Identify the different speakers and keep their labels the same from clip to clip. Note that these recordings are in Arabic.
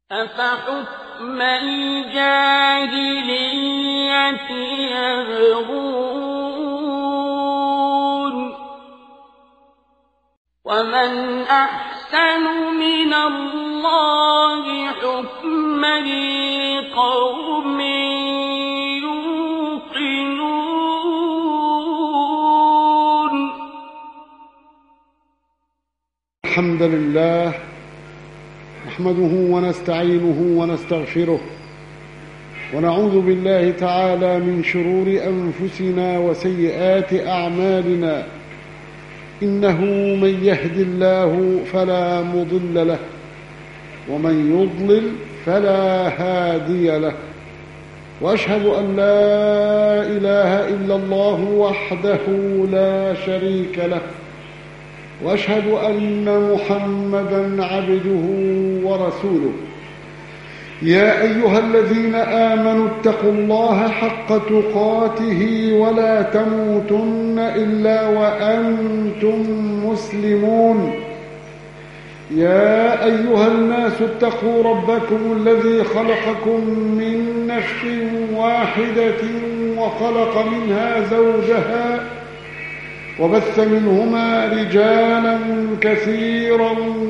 Speaker 1: أفحكم الجاهلية يبغون ومن أحسن من الله حكما لقوم يوقنون.
Speaker 2: الحمد لله نحمده ونستعينه ونستغفره ونعوذ بالله تعالى من شرور أنفسنا وسيئات أعمالنا. إنه من يهد الله فلا مضل له ومن يضلل فلا هادي له، وأشهد أن لا إله إلا الله وحده لا شريك له، وأشهد أن محمدًا عبده ورسوله. يا أيها الذين آمنوا اتقوا الله حق تقاته ولا تموتن إلا وأنتم مسلمون. يا أيها الناس اتقوا ربكم الذي خلقكم من نفس واحدة وخلق منها زوجها وبث منهما رجالا كثيرا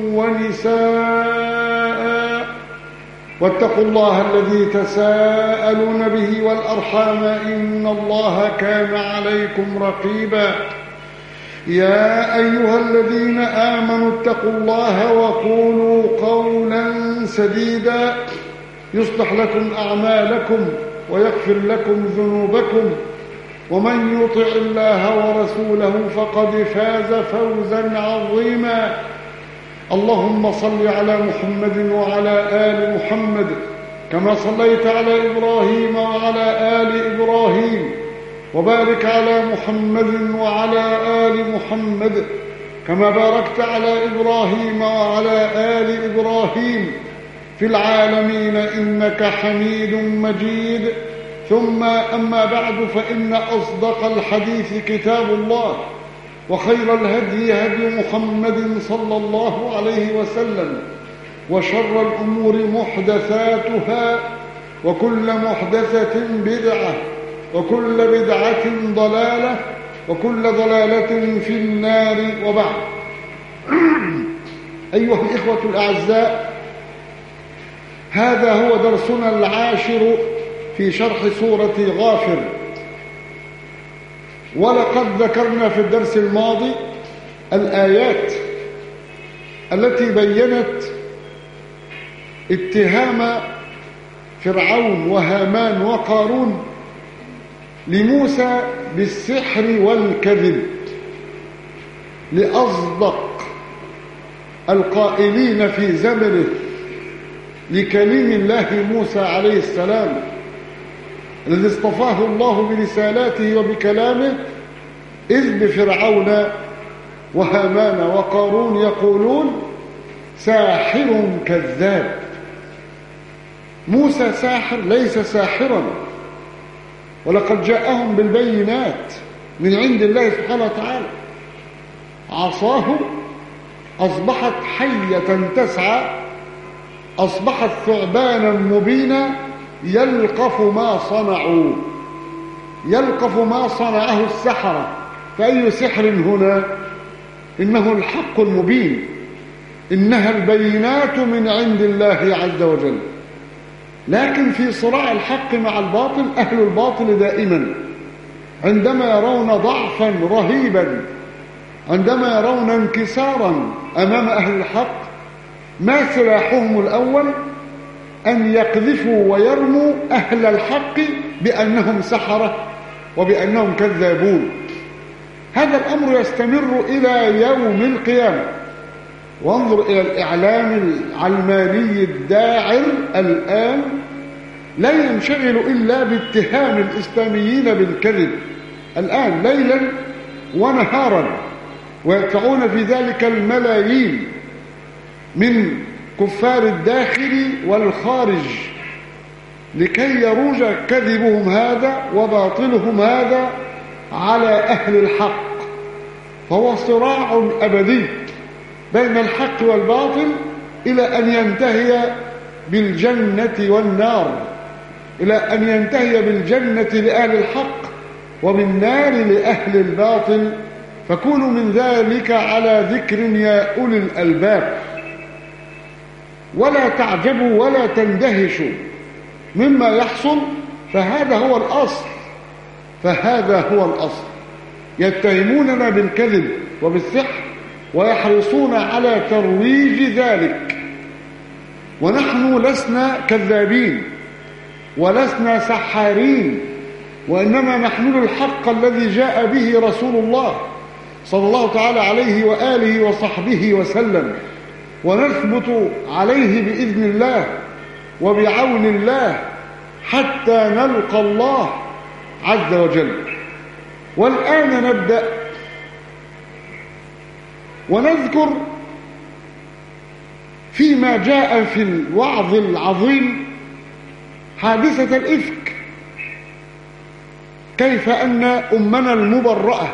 Speaker 2: ونساء، واتقوا الله الذي تساءلون به والأرحام إن الله كان عليكم رقيبا. يا أيها الذين آمنوا اتقوا الله وقولوا قولا سديدا يصلح لكم أعمالكم ويغفر لكم ذنوبكم، ومن يطع الله ورسوله فقد فاز فوزا عظيما. اللهم صل على محمد وعلى آل محمد كما صليت على إبراهيم وعلى آل إبراهيم، وبارك على محمد وعلى آل محمد كما باركت على إبراهيم وعلى آل إبراهيم في العالمين إنك حميد مجيد. ثم أما بعد، فإن أصدق الحديث كتاب الله، وخير الهدي هدي محمد صلى الله عليه وسلم، وشر الأمور محدثاتها، وكل محدثة بدعة، وكل بدعة ضلالة، وكل ضلالة في النار. وبعد، أيها الإخوة الأعزاء، هذا هو درسنا العاشر في شرح سورة غافر. ولقد ذكرنا في الدرس الماضي الآيات التي بيّنت اتهام فرعون وهامان وقارون لموسى بالسحر والكذب لأصدق القائلين في زمنه لكليم الله موسى عليه السلام الذي اصطفاه الله برسالاته وبكلامه، إذ بفرعون وهامان وقارون يقولون ساحر كذاب. موسى ساحر؟ ليس ساحرا، ولقد جاءهم بالبينات من عند الله سبحانه وتعالى. عصاه أصبحت حية تسعى، أصبحت ثعبانا مبينا يلقف ما صنعوا، يلقف ما صنعه السحرة. فأي سحر هنا؟ إنه الحق المبين، إنها البينات من عند الله عز وجل. لكن في صراع الحق مع الباطل، أهل الباطل دائما عندما يرون ضعفا رهيبا، عندما يرون انكسارا أمام أهل الحق، ما سلاحهم الأول؟ أن يقذفوا ويرموا أهل الحق بأنهم سحرة وبأنهم كذابون. هذا الأمر يستمر إلى يوم القيامة. وانظر إلى الإعلام العلماني الداعر الآن، لا ينشغل إلا باتهام الإسلاميين بالكذب الآن ليلا ونهارا، ويدفعون في ذلك الملايين من كفار الداخل والخارج لكي يروج كذبهم هذا وباطلهم هذا على أهل الحق. فهو صراع أبدي بين الحق والباطل إلى أن ينتهي بالجنة والنار، إلى أن ينتهي بالجنة لأهل الحق وبالنار لأهل الباطل. فكونوا من ذلك على ذكر يا أولي الألباب، ولا تعجبوا ولا تندهشوا مما يحصل، فهذا هو الأصل، فهذا هو الأصل. يتهموننا بالكذب وبالسحر ويحرصون على ترويج ذلك، ونحن لسنا كذابين ولسنا سحارين، وإنما نحمل الحق الذي جاء به رسول الله صلى الله تعالى عليه وآله وصحبه وسلم، ونثبت عليه بإذن الله وبعون الله حتى نلقى الله عز وجل. والآن نبدأ ونذكر فيما جاء في الوعظ العظيم حادثة الإفك، كيف أن أمنا المبرأة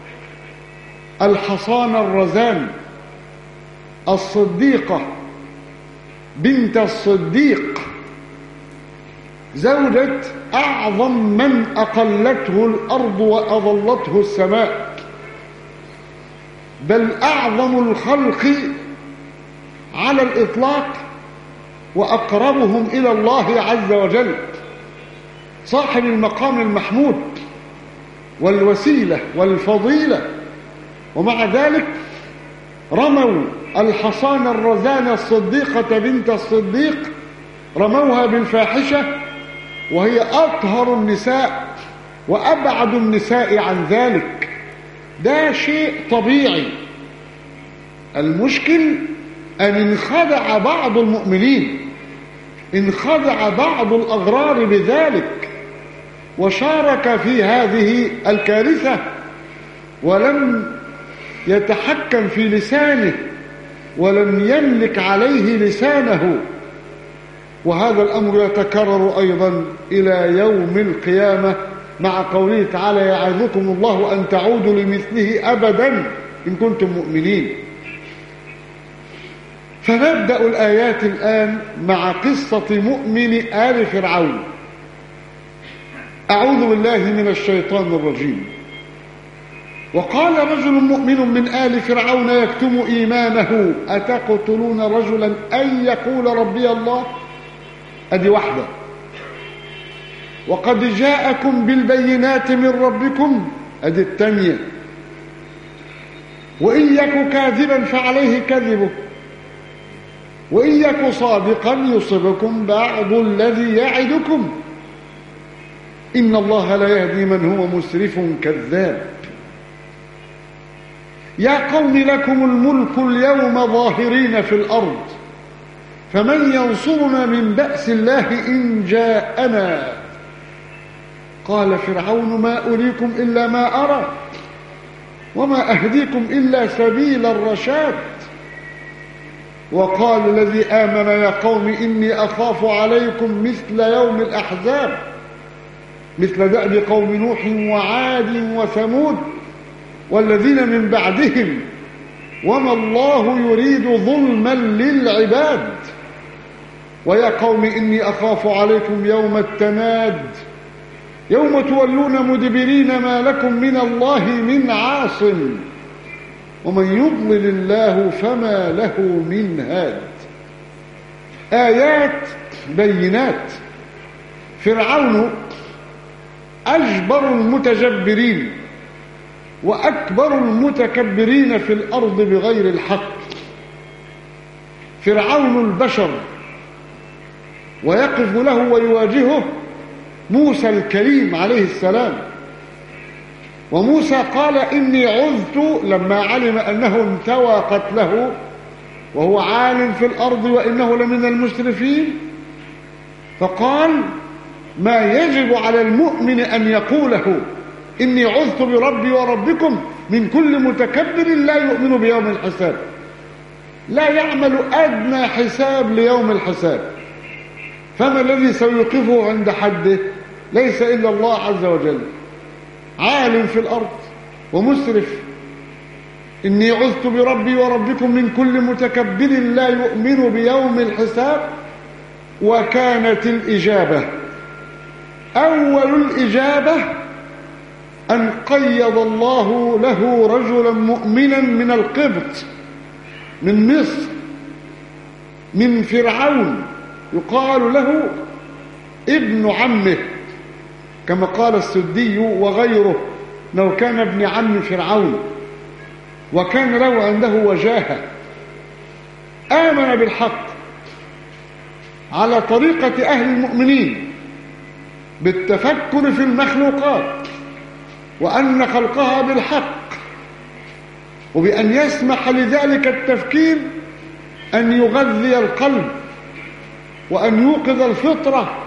Speaker 2: الحصان الرزان الصديقة بنت الصديق زوجة أعظم من أقلته الأرض وأظلته السماء، بل أعظم الخلق على الإطلاق وأقربهم إلى الله عز وجل، صاحب المقام المحمود والوسيلة والفضيلة، ومع ذلك رموا الحصان الرزان الصديقة بنت الصديق، رموها بالفاحشة، وهي أطهر النساء وأبعد النساء عن ذلك. ده شيء طبيعي. المشكل أن انخدع بعض المؤمنين، انخدع بعض الأغرار بذلك وشارك في هذه الكارثة، ولم يتحكم في لسانه ولم يملك عليه لسانه. وهذا الأمر يتكرر أيضا إلى يوم القيامة، مع قوله تعالى: يعظكم الله أن تعودوا لمثله أبدا إن كنتم مؤمنين. فنبدأ الآيات الآن مع قصة مؤمن آل فرعون. أعوذ بالله من الشيطان الرجيم. وقال رجل مؤمن من آل فرعون يكتم إيمانه أتقتلون رجلا أن يقول ربي الله؟ أدي واحدة. وقد جاءكم بالبينات من ربكم، أدي الثانية. وإن يك كاذبا فعليه كذبه، وإن يك صادقا يصبكم بعض الذي يعدكم، إن الله لا يهدي من هو مسرف كذاب. يا قوم لكم الملك اليوم ظاهرين في الأرض، فمن ينصرنا من بأس الله إن جاءنا؟ قال فرعون ما أريكم إلا ما أرى وما أهديكم إلا سبيل الرشاد. وقال الذي آمن يا قوم إني أخاف عليكم مثل يوم الأحزاب، مثل دأب قوم نوح وعاد وثمود والذين من بعدهم، وما الله يريد ظلما للعباد. ويا قوم إني أخاف عليكم يوم التناد، يوم تولون مدبرين ما لكم من الله من عاصم، ومن يضلل الله فما له من هاد. آيات بينات. فرعون أجبر المتجبرين وأكبر المتكبرين في الأرض بغير الحق. فرعون البشر، ويقف له ويواجهه موسى الكريم عليه السلام. وموسى قال إني عذت لما علم أنه انتوى قتله وهو عالم في الأرض وإنه لمن المسرفين، فقال ما يجب على المؤمن أن يقوله إني عذت بربي وربكم من كل متكبر لا يؤمن بيوم الحساب، لا يعمل أدنى حساب ليوم الحساب. فما الذي سيوقفه عند حده؟ ليس إلا الله عز وجل، عالم في الأرض ومسرف. إني عذت بربي وربكم من كل متكبر لا يؤمن بيوم الحساب. وكانت الإجابة أول الإجابة أن قيض الله له رجلا مؤمنا من القبط، من مصر، من فرعون، يقال له ابن عمه، كما قال السدي وغيره لو كان ابن عم فرعون، وكان له عنده وجاهة. آمن بالحق على طريقة أهل المؤمنين بالتفكر في المخلوقات وأن خلقها بالحق، وبأن يسمح لذلك التفكير أن يغذي القلب وأن يوقظ الفطرة،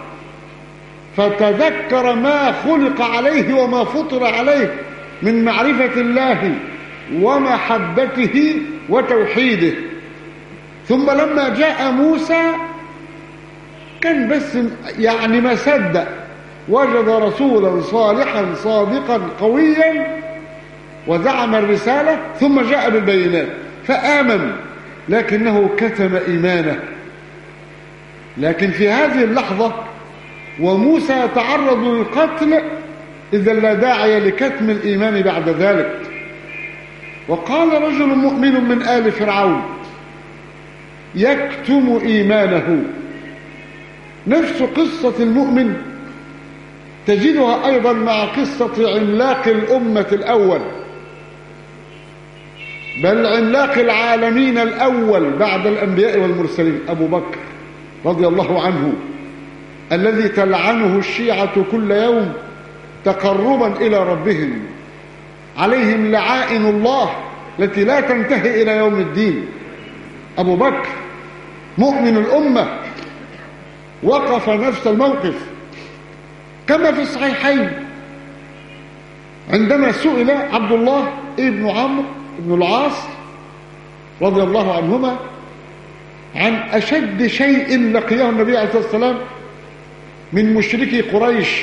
Speaker 2: فتذكر ما خلق عليه وما فطر عليه من معرفة الله ومحبته وتوحيده. ثم لما جاء موسى كان بس يعني ما صدق، وجد رسولا صالحا صادقا قويا وزعم الرسالة، ثم جاء بالبينات فآمن، لكنه كتم إيمانه. لكن في هذه اللحظة وموسى يتعرض للقتل، إذا لا داعي لكتم الإيمان بعد ذلك. وقال رجل مؤمن من آل فرعون يكتم إيمانه. نفس قصة المؤمن تجدها أيضا مع قصة عملاق الأمة الأول، بل عملاق العالمين الأول بعد الأنبياء والمرسلين، أبو بكر رضي الله عنه، الذي تلعنه الشيعة كل يوم تقربا إلى ربهم، عليهم لعائن الله التي لا تنتهي إلى يوم الدين. أبو بكر مؤمن الأمة وقف نفس الموقف، كما في الصحيحين عندما سئل عبد الله ابن عمرو بن العاص رضي الله عنهما عن أشد شيء لقيه النبي عليه الصلاة والسلام من مشركي قريش،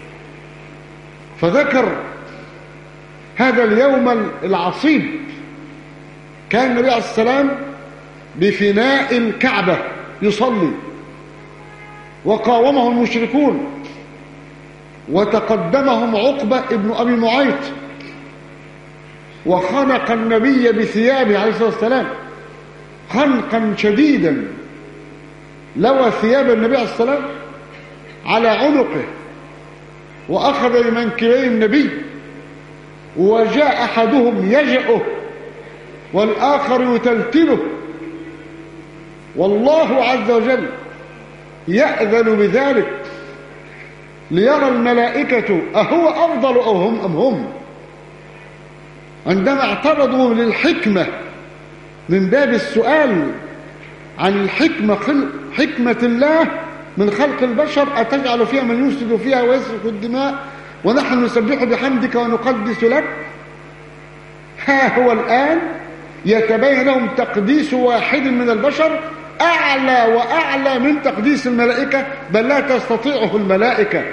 Speaker 2: فذكر هذا اليوم العصيب. كان النبي عليه الصلاة والسلام بفناء الكعبة يصلي، وقاومه المشركون، وتقدمهم عقبة ابن أبي معيط، وخنق النبي بثيابه عليه الصلاة والسلام خنقا شديدا، لوى ثياب النبي عليه الصلاة والسلام على عنقه، وأخذ بمنكبي النبي، وجاء أحدهم يجأه والآخر يتلتله، والله عز وجل يأذن بذلك ليرى الملائكة أهو أفضل أو هم أم هم. عندما اعترضوا للحكمة من باب السؤال عن الحكمة، حكمة الله من خلق البشر، أتجعل فيها من يفسد فيها ويسفك الدماء ونحن نسبح بحمدك ونقدس لك. ها هو الآن يتبين لهم تقديس واحد من البشر أعلى وأعلى من تقديس الملائكة، بل لا تستطيعه الملائكة،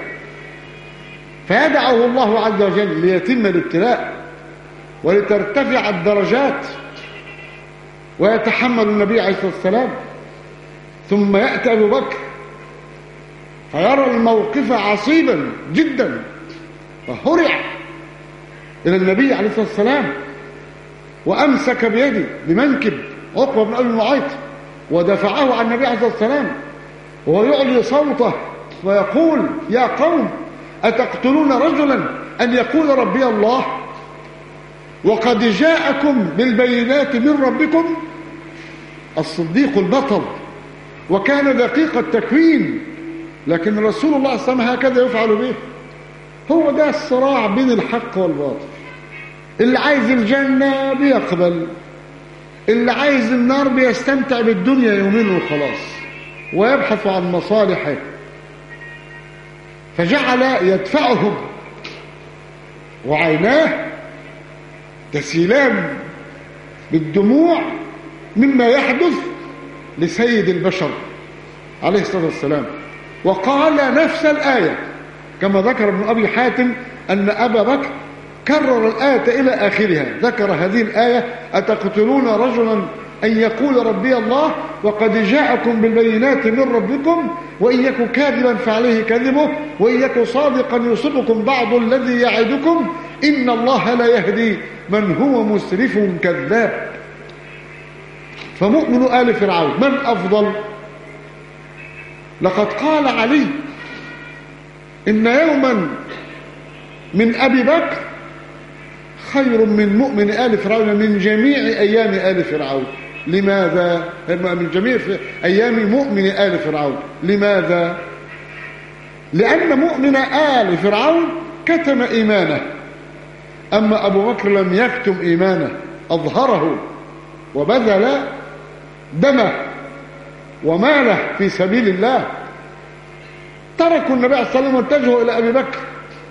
Speaker 2: فيدعه الله عز وجل ليتم الابتلاء ولترتفع الدرجات، ويتحمل النبي عليه الصلاة والسلام. ثم يأتي أبو بكر فيرى الموقف عصيبا جدا، فهرع إلى النبي عليه الصلاة والسلام، وأمسك بيده بمنكب عقبة بن أبي معيط ودفعه عن النبي عليه الصلاة والسلام، وهو يعلي صوته ويقول: يا قوم، أتقتلون رجلا أن يقول ربي الله وقد جاءكم بالبينات من ربكم؟ الصديق البطل، وكان دقيق التكوين، لكن رسول الله صلى الله عليه وسلم هكذا يفعل به. هو ده الصراع بين الحق والباطل. اللي عايز الجنة بيقبل، اللي عايز النار بيستمتع بالدنيا يومين وخلاص، ويبحث عن مصالحه. فجعل يدفعهم وعيناه تسيلان بالدموع مما يحدث لسيد البشر عليه الصلاة والسلام، وقال نفس الآية كما ذكر ابن أبي حاتم أن أبا بكر كرر الآية إلى آخرها، ذكر هذه الآية: أتقتلون رجلا أن يقول ربي الله وقد جاءكم بالبينات من ربكم وإن يكن كاذبا فعليه كذبه وإن يكن صادقا يصبكم بعض الذي يعدكم إن الله لا يهدي من هو مسرف كذاب. فمؤمن آل فرعون من أفضل؟ لقد قال علي إن يوما من أبي بكر خير من مؤمن آل فرعون من جميع أيام آل فرعون. لماذا؟ من جميع أيام مؤمن آل فرعون. لماذا؟ لأن مؤمن آل فرعون كتم إيمانه، أما أبو بكر لم يكتم إيمانه، أظهره وبذل دمه وماله في سبيل الله. تركوا النبي عليه الصلاة والسلام واتجهوا إلى أبي بكر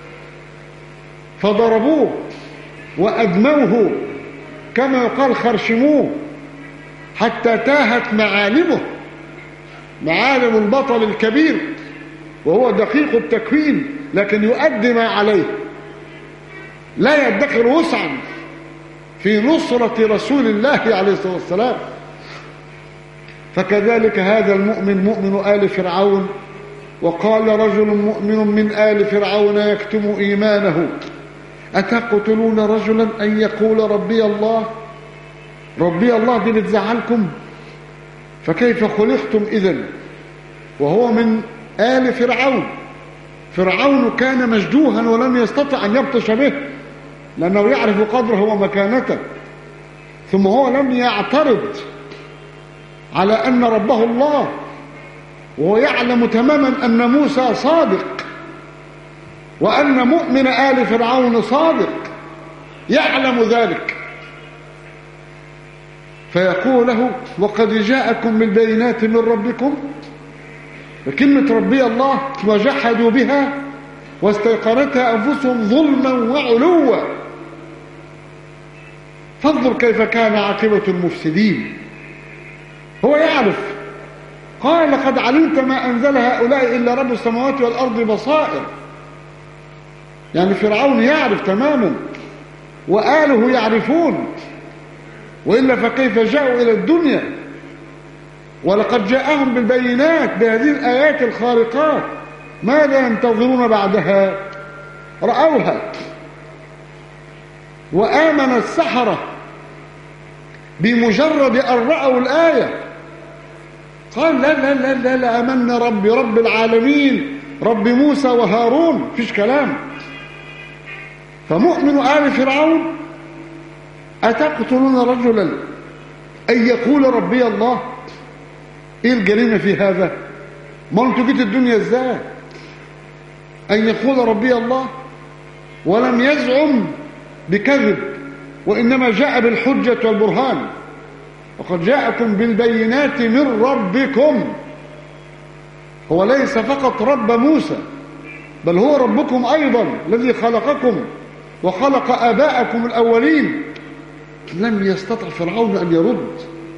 Speaker 2: فضربوه وأدموه كما يقال خرشموه حتى تاهت معالمه، معالم البطل الكبير وهو دقيق التكوين لكن يؤدي ما عليه، لا يدخر وسعا في نصرة رسول الله عليه الصلاة والسلام. فكذلك هذا المؤمن مؤمن آل فرعون. وقال رجل مؤمن من آل فرعون يكتم إيمانه أتقتلون رجلا أن يقول ربي الله؟ ربي الله دي بتزعلكم؟ فكيف خلقتم إذن وهو من آل فرعون؟ فرعون كان مجدوها ولم يستطع أن يبطش به لأنه يعرف قدره ومكانته، ثم هو لم يعترض على أن ربه الله، وهو يعلم تماما أن موسى صادق وأن مؤمن آل فرعون صادق، يعلم ذلك. فيقول له وقد جاءكم بالبينات من ربكم، وكلمة ربي الله وجحدوا بها واستيقنتها أنفسهم ظلما وعلوا. فانظر كيف كان عاقبة المفسدين. هو يعرف، قال لقد علمت ما أنزل هؤلاء إلا رب السماوات والأرض بصائر. يعني فرعون يعرف تماما وآله يعرفون، وإلا فكيف جاءوا إلى الدنيا؟ ولقد جاءهم بالبينات بهذه الآيات الخارقات، ماذا ينتظرون بعدها؟ رأوها. وآمن السحرة بمجرد أن رأوا الآية، قال لا لا لا لا, لا آمنا ربي رب العالمين رب موسى وهارون، فيش كلام. فمؤمن آل فرعون أتقتلون رجلا أن يقول ربي الله؟ إيه الجريمة في هذا؟ ما أنتوا جيت الدنيا إزاي؟ أن يقول ربي الله ولم يزعم بكذب، وإنما جاء بالحجة والبرهان. وقد جاءكم بالبينات من ربكم. هو ليس فقط رب موسى، بل هو ربكم أيضا الذي خلقكم وخلق آباءكم الأولين. لم يستطع فرعون أن يرد،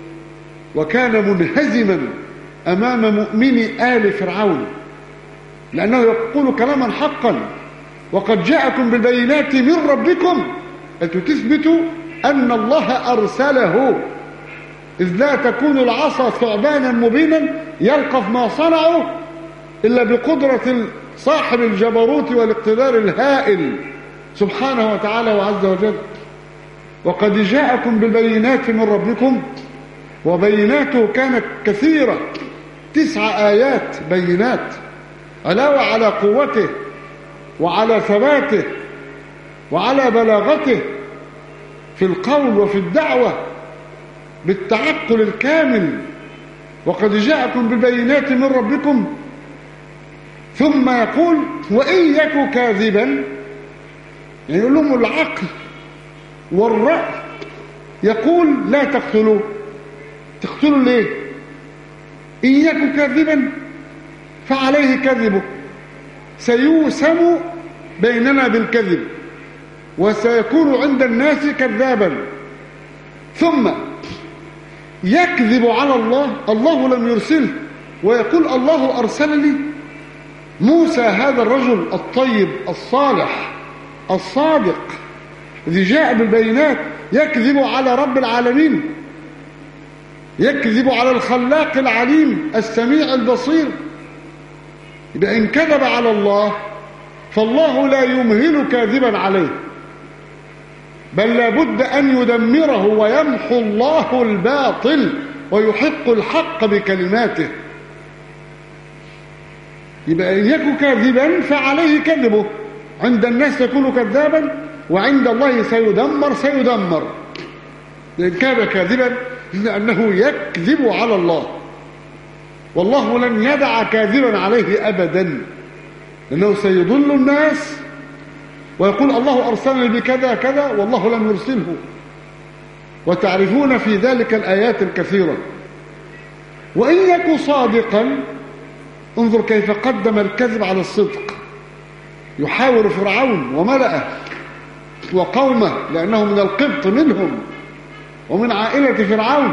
Speaker 2: وكان منهزما أمام مؤمن آل فرعون، لأنه يقول كلاما حقا. وقد جاءكم بالبينات من ربكم، أنتم تثبتوا أن الله أرسله، إذ لا تكون العصا ثعبانا مبينا يلقف ما صنعوا إلا بقدرة صاحب الجبروت والاقتدار الهائل سبحانه وتعالى وعز وجل. وقد جاءكم بالبينات من ربكم، وبيناته كانت كثيرة، 9 آيات بينات، علاوة على قوته وعلى ثباته وعلى بلاغته في القول وفي الدعوة بالتعقل الكامل. وقد جاءكم بالبينات من ربكم، ثم يقول وإن يك كاذبا، يعني يقول لهم العقل والرأي، يقول لا تقتلوه. تقتلوا ليه؟ إن يك كاذبا فعليه كذبه، سيوسم بيننا بالكذب وسيكون عند الناس كذابا. ثم يكذب على الله، الله لم يرسله، ويقول الله أرسلني. موسى هذا الرجل الطيب الصالح الصادق الذي جاء بالبينات يكذب على رب العالمين. يكذب على الخلاق العليم السميع البصير. إذا إن كذب على الله فالله لا يمهل كاذبا عليه، بل لابد أن يدمره ويمحو الله الباطل ويحق الحق بكلماته. يبقى إن يكن كاذبا فعليه كذبه، عند الناس يكون كذابا وعند الله سيدمر. إن كان كاذبا لأنه يكذب على الله، والله لن يدع كاذبا عليه أبدا، لأنه سيضل الناس ويقول الله أرسلني بكذا كذا والله لم يرسله. وتعرفون في ذلك الآيات الكثيرة. وإن يكن صادقا، انظر كيف قدم الكذب على الصدق. يحاور فرعون وملأه وقومه لأنه من القبط منهم ومن عائلة فرعون.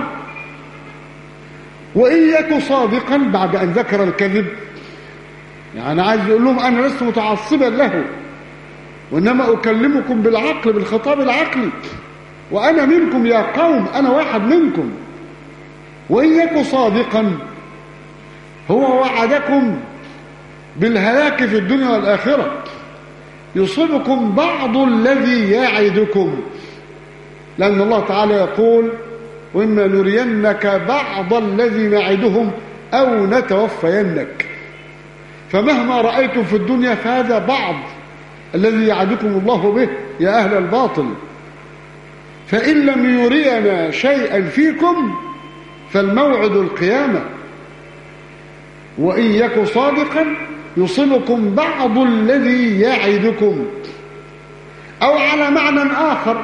Speaker 2: وإن يكن صادقا بعد أن ذكر الكذب، يعني عايز يقول لهم أنا لست متعصبا له، وإنما أكلمكم بالعقل، بالخطاب العقلي، وأنا منكم يا قوم، أنا واحد منكم. وإن يكن صادقا، هو وعدكم بالهلاك في الدنيا والآخرة، يصيبكم بعض الذي يعدكم، لأن الله تعالى يقول وإما نرينك بعض الذي نعدهم أو نتوفينك. فمهما رأيتم في الدنيا فهذا بعض الذي يعدكم الله به يا أهل الباطل. فإن لم يرينا شيئا فيكم فالموعد القيامة. وإن يكن صادقا يصيبكم بعض الذي يعدكم، أو على معنى آخر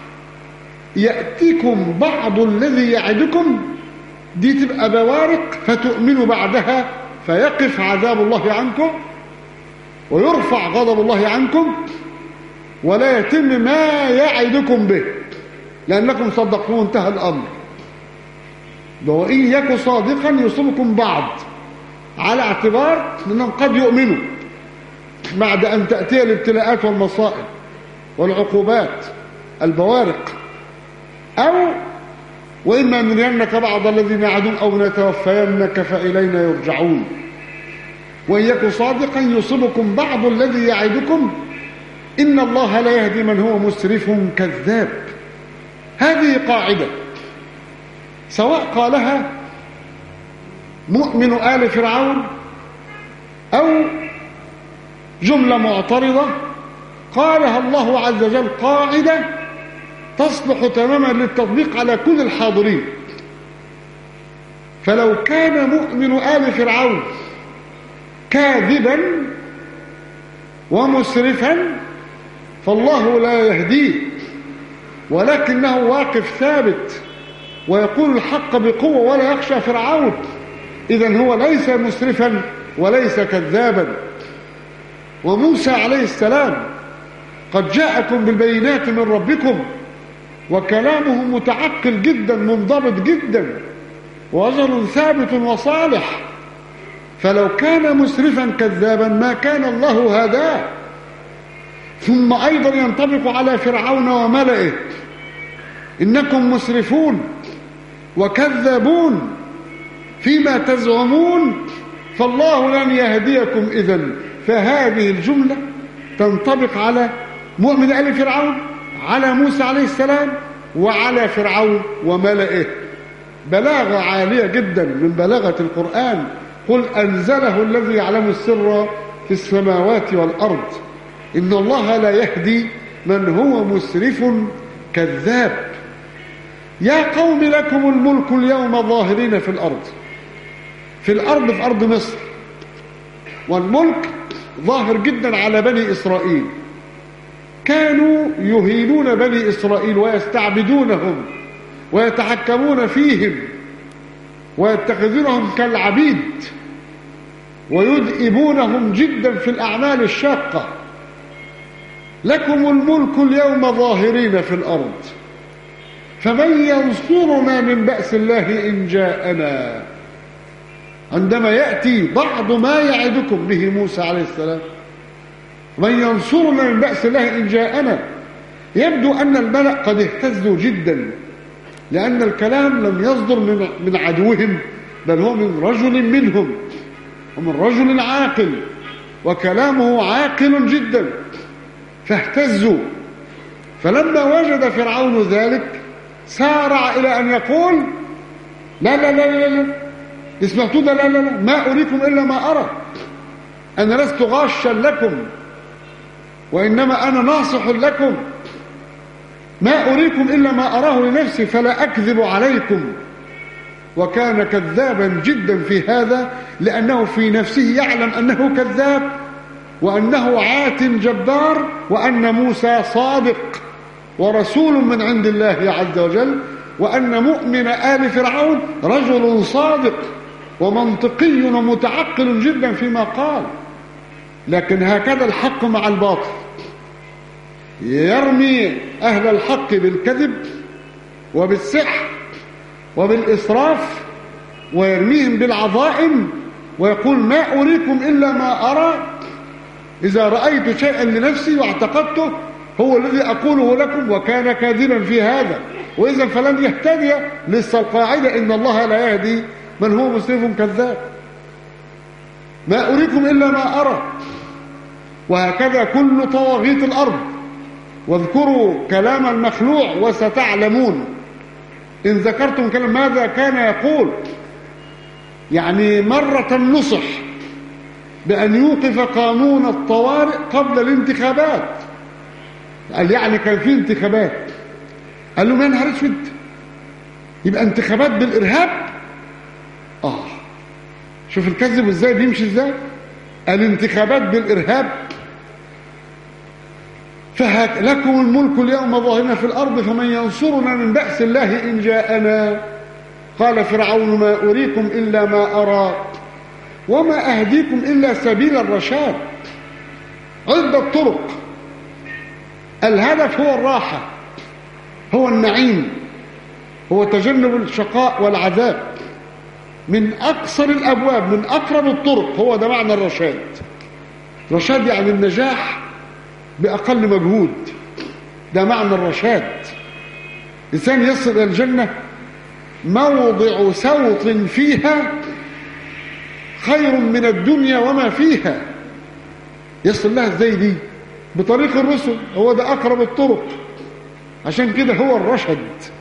Speaker 2: يأتيكم بعض الذي يعدكم، دي تبقى بوارق فتؤمنوا بعدها فيقف عذاب الله عنكم ويرفع غضب الله عنكم ولا يتم ما يعدكم به لأنكم صدقتم انتهى الأمر. وإن يكن صادقا يصيبكم بعض، على اعتبار أنهم قد يؤمنوا بعد أن تأتي الابتلاءات والمصائب والعقوبات البوارق، أو وإما نرينك بعض الذي نعدهم أو نتوفينك فإلينا يرجعون. وإن يكن صادقا يصيبكم بعض الذي يعدكم إن الله لا يهدي من هو مسرف كذاب. هذه قاعدة سواء قالها مؤمن آل فرعون أو جملة معترضة قالها الله عز وجل، قاعدة تصلح تماما للتطبيق على كل الحاضرين. فلو كان مؤمن آل فرعون كاذبا ومسرفا فالله لا يهديه، ولكنه واقف ثابت ويقول الحق بقوة ولا يخشى فرعون. إذن هو ليس مسرفا وليس كذابا. وموسى عليه السلام قد جاءكم بالبينات من ربكم، وكلامه متعقل جدا منضبط جدا وأجر ثابت وصالح. فلو كان مسرفا كذابا ما كان الله هداه. ثم أيضا ينطبق على فرعون وملئه، إنكم مسرفون وكذابون فيما تزعمون فالله لن يهديكم إذن. فهذه الجملة تنطبق على مؤمن آل فرعون، على موسى عليه السلام، وعلى فرعون وملئه. بلاغة عالية جدا من بلاغة القرآن. قل أنزله الذي يعلم السر في السماوات والأرض إن الله لا يهدي من هو مسرف كذاب. يا قوم لكم الملك اليوم ظاهرين في الأرض. في أرض مصر، والملك ظاهر جدا على بني إسرائيل. كانوا يهينون بني إسرائيل ويستعبدونهم ويتحكمون فيهم ويتخذونهم كالعبيد ويدئبونهم جدا في الأعمال الشاقة. لكم الملك اليوم ظاهرين في الأرض فمن ينصرنا من بأس الله إن جاءنا. عندما يأتي بعض ما يعدكم به موسى عليه السلام، من ينصرنا من بأس الله إن جاءنا، يبدو أن الملأ قد اهتزوا جدا لأن الكلام لم يصدر من عدوهم، بل هو من رجل منهم ومن رجل عاقل، وكلامه عاقل جدا، فاهتزوا. فلما وجد فرعون ذلك سارع إلى أن يقول لا لا لا لا لا اسمعتوا ده، لا لا لا، ما أريكم إلا ما أرى، أنا لست غاشا لكم، وإنما أنا ناصح لكم، ما أريكم إلا ما أراه لنفسي فلا أكذب عليكم. وكان كذابا جدا في هذا، لأنه في نفسه يعلم أنه كذاب، وأنه عات جبار، وأن موسى صادق ورسول من عند الله عز وجل، وأن مؤمن آل فرعون رجل صادق ومنطقي ومتعقل جدا فيما قال. لكن هكذا الحق مع الباطل، يرمي أهل الحق بالكذب وبالسحر وبالإسراف، ويرميهم بالعظائم، ويقول ما أريكم إلا ما أرى، إذا رأيت شيئا لنفسي واعتقدته هو الذي أقوله لكم، وكان كاذبا في هذا، وإذا فلن يهتدي. لسه القاعدة إن الله لا يهدي من هو مسرف كذاب. ما أريكم إلا ما أرى. وهكذا كل طواغيت الأرض. واذكروا كلام المخلوع وستعلمون إن ذكرتم كلام ماذا كان يقول. يعني مرة نصح بأن يوقف قانون الطوارئ قبل الانتخابات. قال يعني كان في انتخابات، قال لهم يا نهار اسود، يبقى انتخابات بالإرهاب؟ شوف الكذب ازاي بيمشي ازاي. الانتخابات بالإرهاب. فهك لكم الملك اليوم ظاهرين في الأرض فمن ينصرنا من بأس الله إن جاءنا. قال فرعون ما أريكم إلا ما أرى وما أهديكم إلا سبيل الرشاد. عدة طرق. الهدف هو الراحة، هو النعيم، هو تجنب الشقاء والعذاب من أقصر الأبواب، من أقرب الطرق. هو ده معنى الرشاد. رشاد يعني النجاح بأقل مجهود، ده معنى الرشاد. إنسان يصل إلى الجنة موضع سوط فيها خير من الدنيا وما فيها. يصل لها ازاي دي؟ بطريق الرسل، هو ده أقرب الطرق. عشان كده هو الرشد،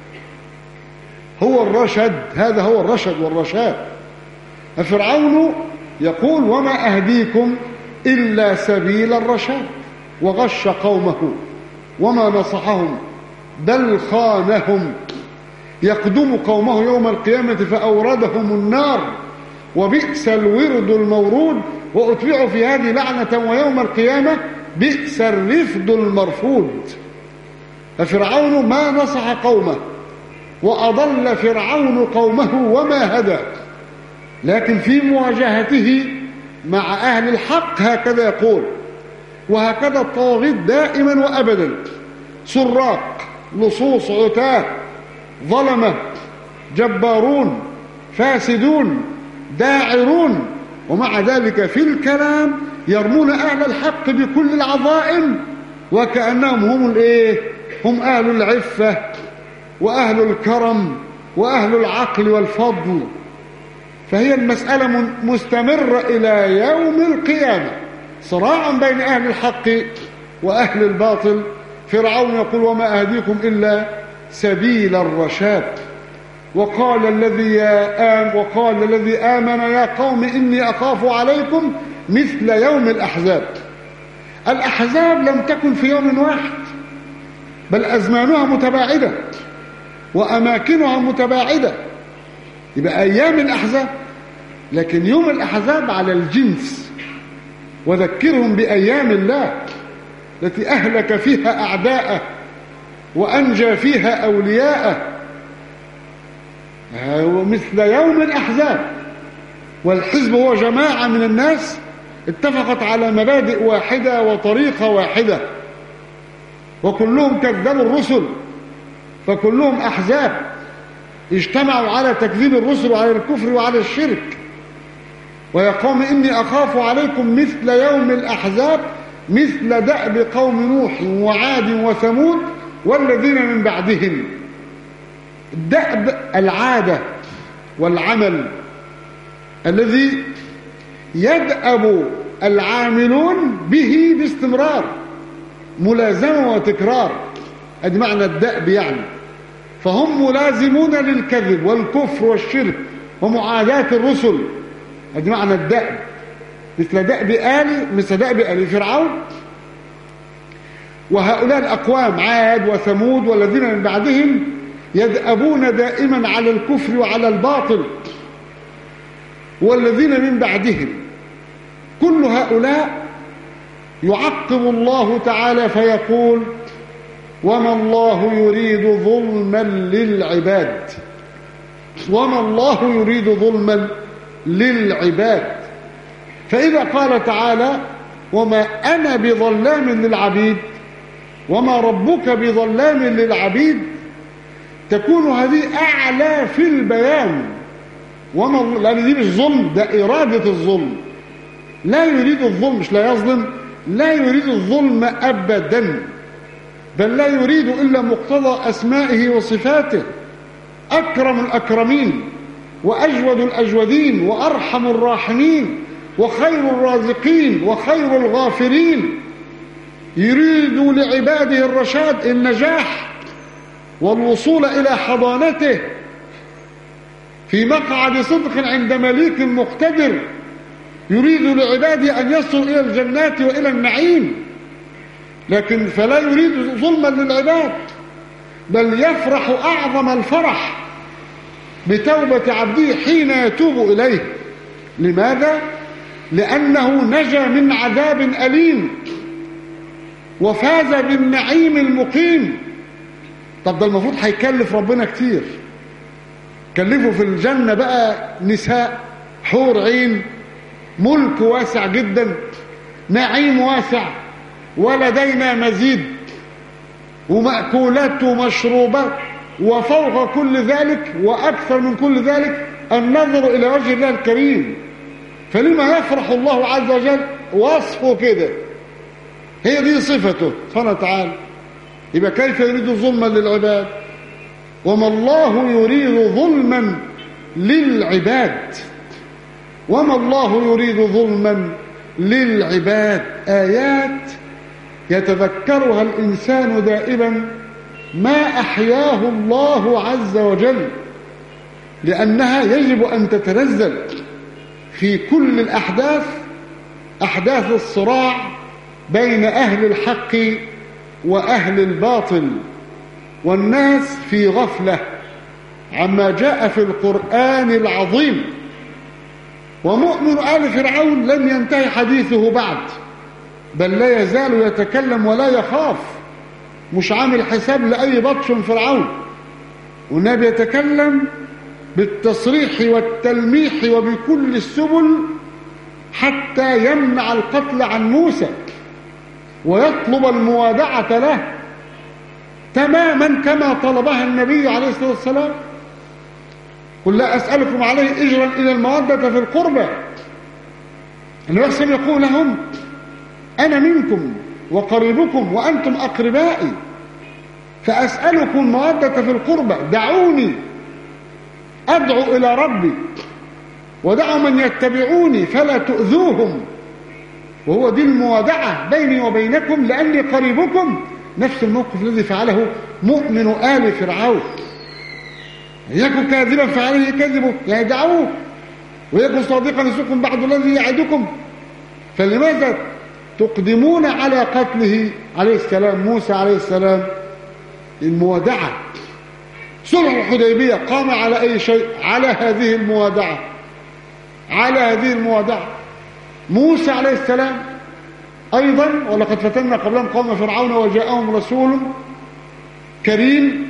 Speaker 2: هو الرشد، هذا هو الرشد والرشاد. ففرعون يقول وما أهديكم إلا سبيل الرشاد، وغش قومه وما نصحهم بل خانهم. يقدم قومه يوم القيامة فأوردهم النار وبئس الورد المورود وأتبعوا في هذه لعنة ويوم القيامة بئس الرفد المرفود. ففرعون ما نصح قومه وأضل فرعون قومه وما هدى. لكن في مواجهته مع أهل الحق هكذا يقول. وهكذا الطواغيت دائما وأبدا، سراق، لصوص، عتاه، ظلمة، جبارون، فاسدون، داعرون، ومع ذلك في الكلام يرمون أهل الحق بكل العظائم وكأنهم هم الايه؟ هم أهل العفة وأهل الكرم وأهل العقل والفضل. فهي المسألة مستمرة إلى يوم القيامة، صراعا بين أهل الحق وأهل الباطل. فرعون يقول وما أهديكم إلا سبيل الرشاد. وقال الذي آمن يا قوم إني أخاف عليكم مثل يوم الأحزاب. الأحزاب لم تكن في يوم واحد، بل أزمانها متباعدة وأماكنها متباعدة. يبقى أيام الأحزاب، لكن يوم الأحزاب على الجنس. وذكرهم بأيام الله التي أهلك فيها أعداءه وأنجى فيها أولياءه، مثل يوم الأحزاب. والحزب هو جماعة من الناس اتفقت على مبادئ واحدة وطريقة واحدة، وكلهم كذبوا الرسل، فكلهم أحزاب اجتمعوا على تكذيب الرسل وعلى الكفر وعلى الشرك. ويا قوم إني أخاف عليكم مثل يوم الأحزاب مثل دأب قوم نوح وعاد وثمود والذين من بعدهم. دأب العادة والعمل الذي يدأب العاملون به باستمرار، ملازمة وتكرار، ادي معنى الدأب يعني. فهم ملازمون للكذب والكفر والشرك ومعاداة الرسل، ادي معنى الدأب. مثل دأب آل فرعون وهؤلاء الأقوام عاد وثمود والذين من بعدهم يدأبون دائما على الكفر وعلى الباطل، والذين من بعدهم كل هؤلاء يعقب الله تعالى فيقول: وما الله يريد ظلما للعباد، وما الله يريد ظلما للعباد. فإذا قال تعالى: وما أنا بظلام للعبيد، وما ربك بظلام للعبيد، تكون هذه أعلى في البيان. لأن دي مش ظلم، ده إرادة الظلم. لا يريد الظلم، مش لا يظلم، لا يريد الظلم أبدا، بل لا يريد إلا مقتضى أسمائه وصفاته. أكرم الأكرمين وأجود الأجودين وأرحم الراحمين وخير الرازقين وخير الغافرين، يريد لعباده الرشاد، النجاح والوصول إلى حضانته في مقعد صدق عند مليك مقتدر، يريد لعباده أن يصلوا إلى الجنات وإلى النعيم. لكن فلا يريد ظلما للعباد، بل يفرح أعظم الفرح بتوبة عبده حين يتوب إليه. لماذا؟ لأنه نجا من عذاب أليم وفاز بالنعيم المقيم. طب ده المفروض هيكلف ربنا كتير، كلفه في الجنة بقى نساء حور عين، ملك واسع جدا، نعيم واسع، ولدينا مزيد، ومأكولات ومشروبات، وفوق كل ذلك وأكثر من كل ذلك النظر إلى وجه الله الكريم. فلما يفرح الله عز وجل؟ وصفه كده، هي دي صفته سبحانه وتعالى. يبقى كيف يريد ظلما للعباد؟ وما الله يريد ظلما للعباد، وما الله يريد ظلما للعباد. آيات يتذكرها الإنسان دائما ما أحياه الله عز وجل، لأنها يجب أن تتنزل في كل الأحداث، أحداث الصراع بين أهل الحق وأهل الباطل، والناس في غفلة عما جاء في القرآن العظيم. ومؤمن آل فرعون لم ينتهي حديثه بعد، بل لا يزال يتكلم ولا يخاف، مش عامل حساب لأي بطش من فرعون. والنبي يتكلم بالتصريح والتلميح وبكل السبل حتى يمنع القتل عن موسى ويطلب الموادعة له تماما كما طلبها النبي عليه الصلاة والسلام. قل لا أسألكم عليه أجرا إلى المودة في القربى. النبي صلى الله عليه وسلم يقول لهم: أنا منكم وقريبكم وأنتم أقربائي، فأسألكم المودة في القربى، دعوني أدعو إلى ربي ودعوا من يتبعوني فلا تؤذوهم. وهو دي الموادعة بيني وبينكم لأني قريبكم. نفس الموقف الذي فعله مؤمن آل فرعون، يكن كاذبا فعليه كذبه، يعني دعوه، ويكن صادقا يسوكم بعد الذي يعدكم. فلماذا تقدمون على قتله عليه السلام موسى عليه السلام؟ الموادعة. صلح الحديبية قام على أي شيء؟ على هذه الموادعة، على هذه الموادعة. موسى عليه السلام أيضا: ولقد فتنا قبلهم قوم فرعون وجاءهم رسول كريم،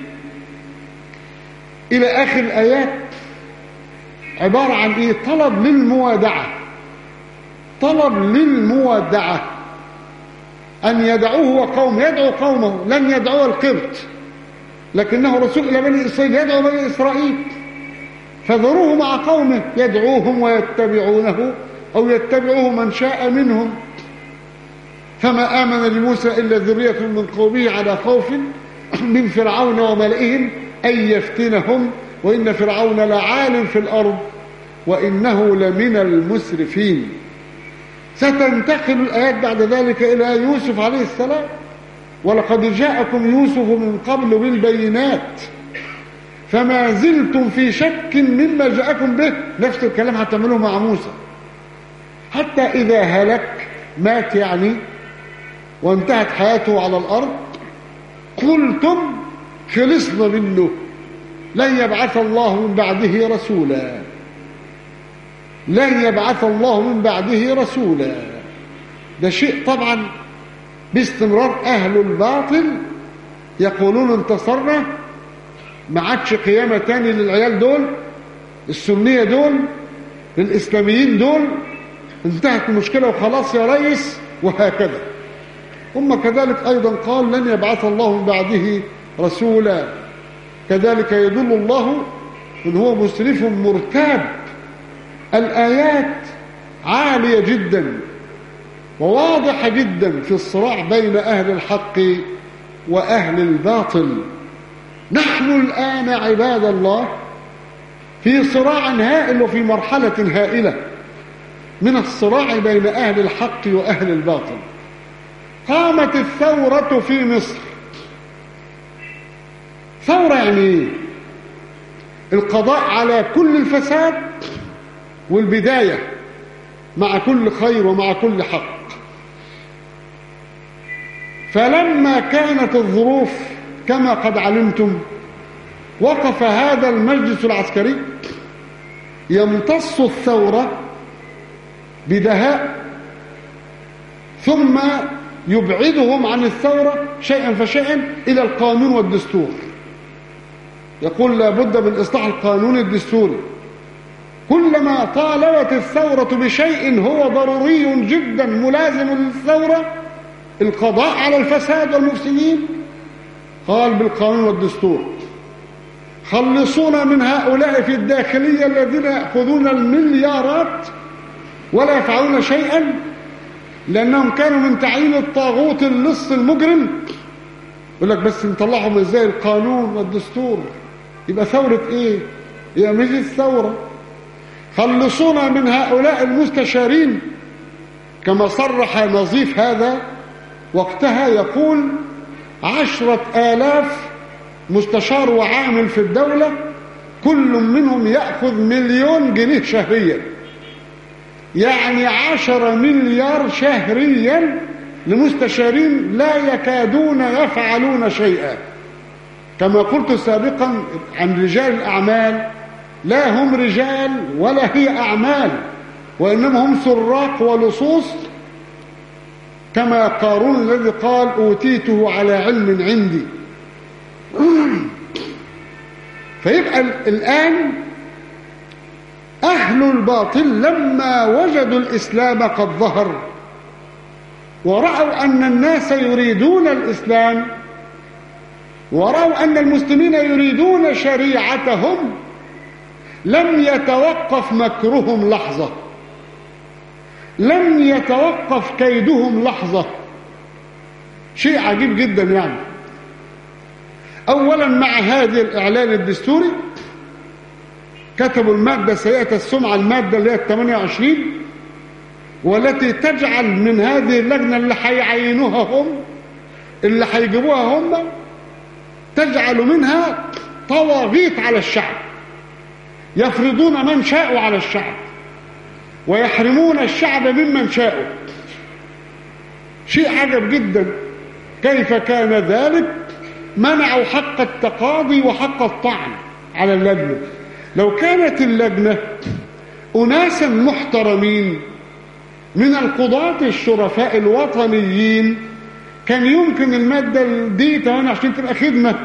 Speaker 2: إلى آخر الآيات. عبارة عن إيه؟ طلب للموادعة، طلب للموادعة، أن يدعوه وقوم، يدعو قومه، لن يدعو القبط، لكنه رسول إلى بني إسرائيل، يدعو بني إسرائيل، فذروه مع قومه يدعوهم ويتبعونه أو يتبعوه من شاء منهم. فما آمن لموسى إلا ذرية من قومه على خوف من فرعون وملئهم أن يفتنهم، وإن فرعون لعال في الأرض وإنه لمن المسرفين. ستنتقل الآيات بعد ذلك إلى يوسف عليه السلام، ولقد جاءكم يوسف من قبل بالبينات فما زلتم في شك مما جاءكم به. نفس الكلام هتعملوه مع موسى، حتى إذا هلك مات يعني وانتهت حياته على الأرض قلتم خلصنا منه لن يبعث الله من بعده رسولا، لن يبعث الله من بعده رسولا. ده شيء طبعا باستمرار أهل الباطل يقولون انتصرنا، ما عادش قيامة تاني للعيال دول السنية دول للإسلاميين دول، انتهت المشكلة وخلاص يا ريس، وهكذا. هم كذلك أيضا قال لن يبعث الله من بعده رسولا. كذلك يدل الله من هو مسرف مرتاب. الآيات عالية جدا وواضحة جدا في الصراع بين أهل الحق وأهل الباطل. نحن الآن عباد الله في صراع هائل وفي مرحلة هائلة من الصراع بين أهل الحق وأهل الباطل. قامت الثورة في مصر. ثورة يعني القضاء على كل الفساد والبداية مع كل خير ومع كل حق. فلما كانت الظروف كما قد علمتم وقف هذا المجلس العسكري يمتص الثورة بدهاء ثم يبعدهم عن الثورة شيئا فشيئا إلى القانون والدستور. يقول لا بد من إصلاح القانون الدستوري. كلما طالبت الثورة بشيء هو ضروري جدا ملازم للثورة، القضاء على الفساد والمفسدين، قال بالقانون والدستور. خلصونا من هؤلاء في الداخلية الذين يأخذون المليارات ولا يفعلون شيئا لأنهم كانوا من تعيين الطاغوت اللص المجرم. يقول لك بس نطلعهم ازاي القانون والدستور، يبقى ثورة ايه؟ يبقى مجلس ثورة. خلصونا من هؤلاء المستشارين، كما صرح نظيف هذا وقتها يقول 10,000 مستشار وعامل في الدولة كل منهم يأخذ 1,000,000 جنيه شهريا، يعني 10 مليار شهريا لمستشارين لا يكادون يفعلون شيئا. كما قلت سابقا عن رجال الأعمال، لا هم رجال ولا هي أعمال، وإنما هم سراق ولصوص، كما قارون الذي قال أوتيته على علم عندي. فيبقى الآن أهل الباطل لما وجدوا الإسلام قد ظهر ورأوا أن الناس يريدون الإسلام ورأوا أن المسلمين يريدون شريعتهم لم يتوقف مكرهم لحظة، لم يتوقف كيدهم لحظة. شيء عجيب جدا يعني. أولا مع هذا الإعلان الدستوري كتبوا المادة سيئة السمعة، المادة اللي هي 28، والتي تجعل من هذه اللجنة اللي هيعينوها هم، اللي هيجيبوها هم، تجعل منها طواغيت على الشعب، يفرضون من شاءوا على الشعب ويحرمون الشعب ممن شاءوا. شيء عجب جدا. كيف كان ذلك؟ منعوا حق التقاضي وحق الطعن على اللجنة. لو كانت اللجنة أناسا محترمين من القضاة الشرفاء الوطنيين كان يمكن المادة دي 28 تبقى خدمة،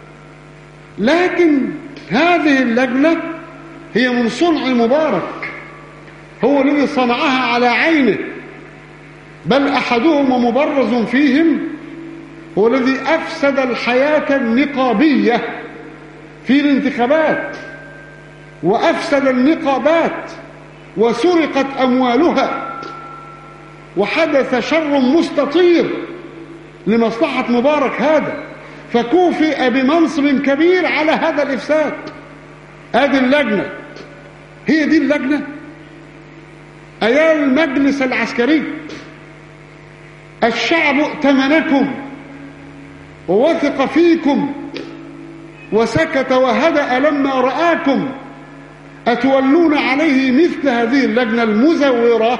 Speaker 2: لكن هذه اللجنة هي من صنع مبارك، هو الذي صنعها على عينه، بل أحدهم ومبرز فيهم هو الذي أفسد الحياة النقابية في الانتخابات، وأفسد النقابات وسرقت أموالها، وحدث شر مستطير لمصلحة مبارك هذا. فكوفئ بمنصب كبير على هذا الإفساد. هذه اللجنة، هي دي اللجنة. أيها المجلس العسكري، الشعب ائتمنكم ووثق فيكم وسكت وهدأ لما رآكم، أتولون عليه مثل هذه اللجنة المزورة؟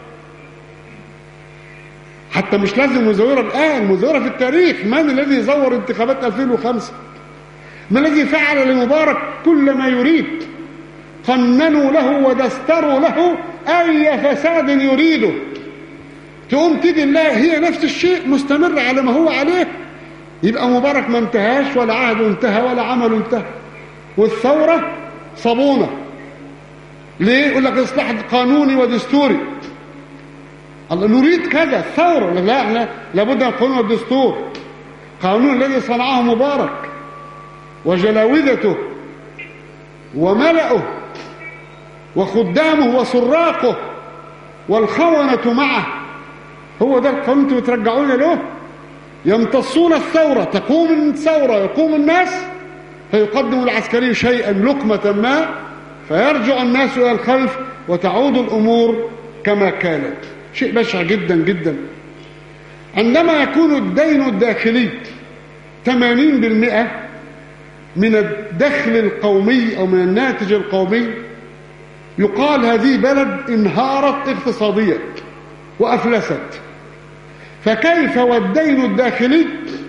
Speaker 2: حتى مش لازم مزورة الآن، مزورة في التاريخ. من الذي زور انتخابات 2005؟ من الذي فعل لمبارك كل ما يريد؟ قننوا له ودستروا له أي فساد يريده. تقوم تيجي الله هي نفس الشيء مستمر على ما هو عليه. يبقى مبارك ما انتهاش، ولا عهده انتهى، ولا عمله انتهى. والثورة صابونة. ليه؟ يقول لك إصلاح قانوني ودستوري. الله نريد كذا الثورة. لا، احنا لابد من القانون والدستور. قانون الذي صنعه مبارك وجلاوذته وملأه وخدامه وسراقه والخونة معه، هو ده القانون انتوا بترجعون له. يمتصون الثورة، تقوم الثورة، يقوم الناس، فيقدم العسكري شيئا لقمة ما، فيرجع الناس إلى الخلف وتعود الأمور كما كانت. شيء بشع جدا جدا. عندما يكون الدين الداخلي 80% من الدخل القومي أو من الناتج القومي، يقال هذه بلد انهارت اقتصاديا وأفلست. فكيف والدين الداخلي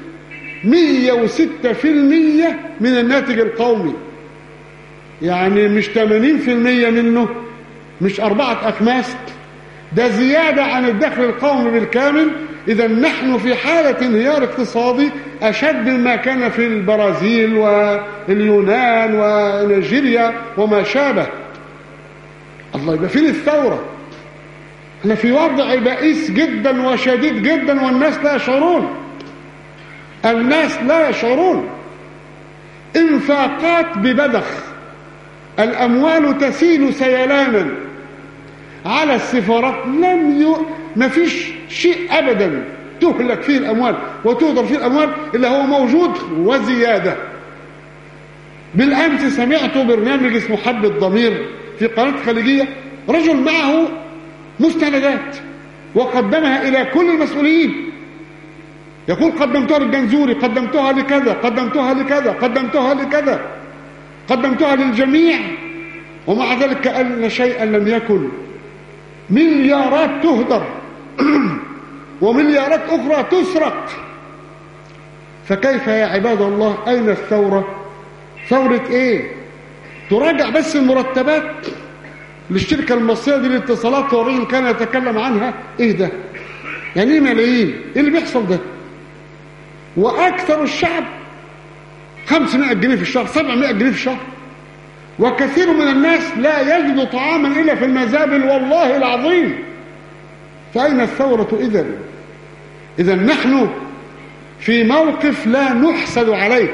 Speaker 2: 106% من الناتج القومي؟ يعني مش 80% منه، مش 4 أخماس، ده زيادة عن الدخل القومي بالكامل. إذا نحن في حالة انهيار اقتصادي أشد مما كان في البرازيل واليونان ونيجيريا وما شابه. الله، يبقى فين الثورة؟ احنا في وضع بئيس جدا وشديد جدا، والناس لا يشعرون. الناس لا يشعرون. انفاقات ببذخ، الأموال تسيل سيلانا على السفارات. ما فيش شيء أبدا تهلك فيه الأموال وتهدر فيه الأموال إلا هو موجود وزيادة. بالأمس سمعت برنامج اسمه حب الضمير في قناة خليجية، رجل معه مستندات وقدمها إلى كل المسؤولين، يقول قدمتها للجنزوري، قدمتها لكذا، قدمتها لكذا، قدمتها لكذا، قدمتها للجميع، ومع ذلك كأن شيئا لم يكن. مليارات تهدر ومليارات أخرى تسرق. فكيف يا عباد الله؟ أين الثورة؟ ثورة إيه؟ تراجع بس المرتبات للشركة المصرية دي للاتصالات، والرجل كان يتكلم عنها. إيه ده؟ يعني إيه ملايين؟ إيه اللي بيحصل ده؟ وأكثر الشعب 500 جنيه في الشهر، 700 جنيه في الشهر. وكثير من الناس لا يجد طعاما إلا في المزابل، والله العظيم. فأين الثورة إذن؟ إذن نحن في موقف لا نحسد عليه.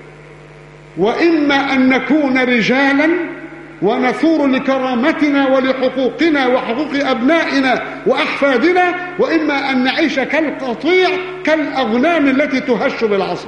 Speaker 2: وإما أن نكون رجالا ونثور لكرامتنا ولحقوقنا وحقوق أبنائنا وأحفادنا، وإما أن نعيش كالقطيع كالأغنام التي تهش بالعصا.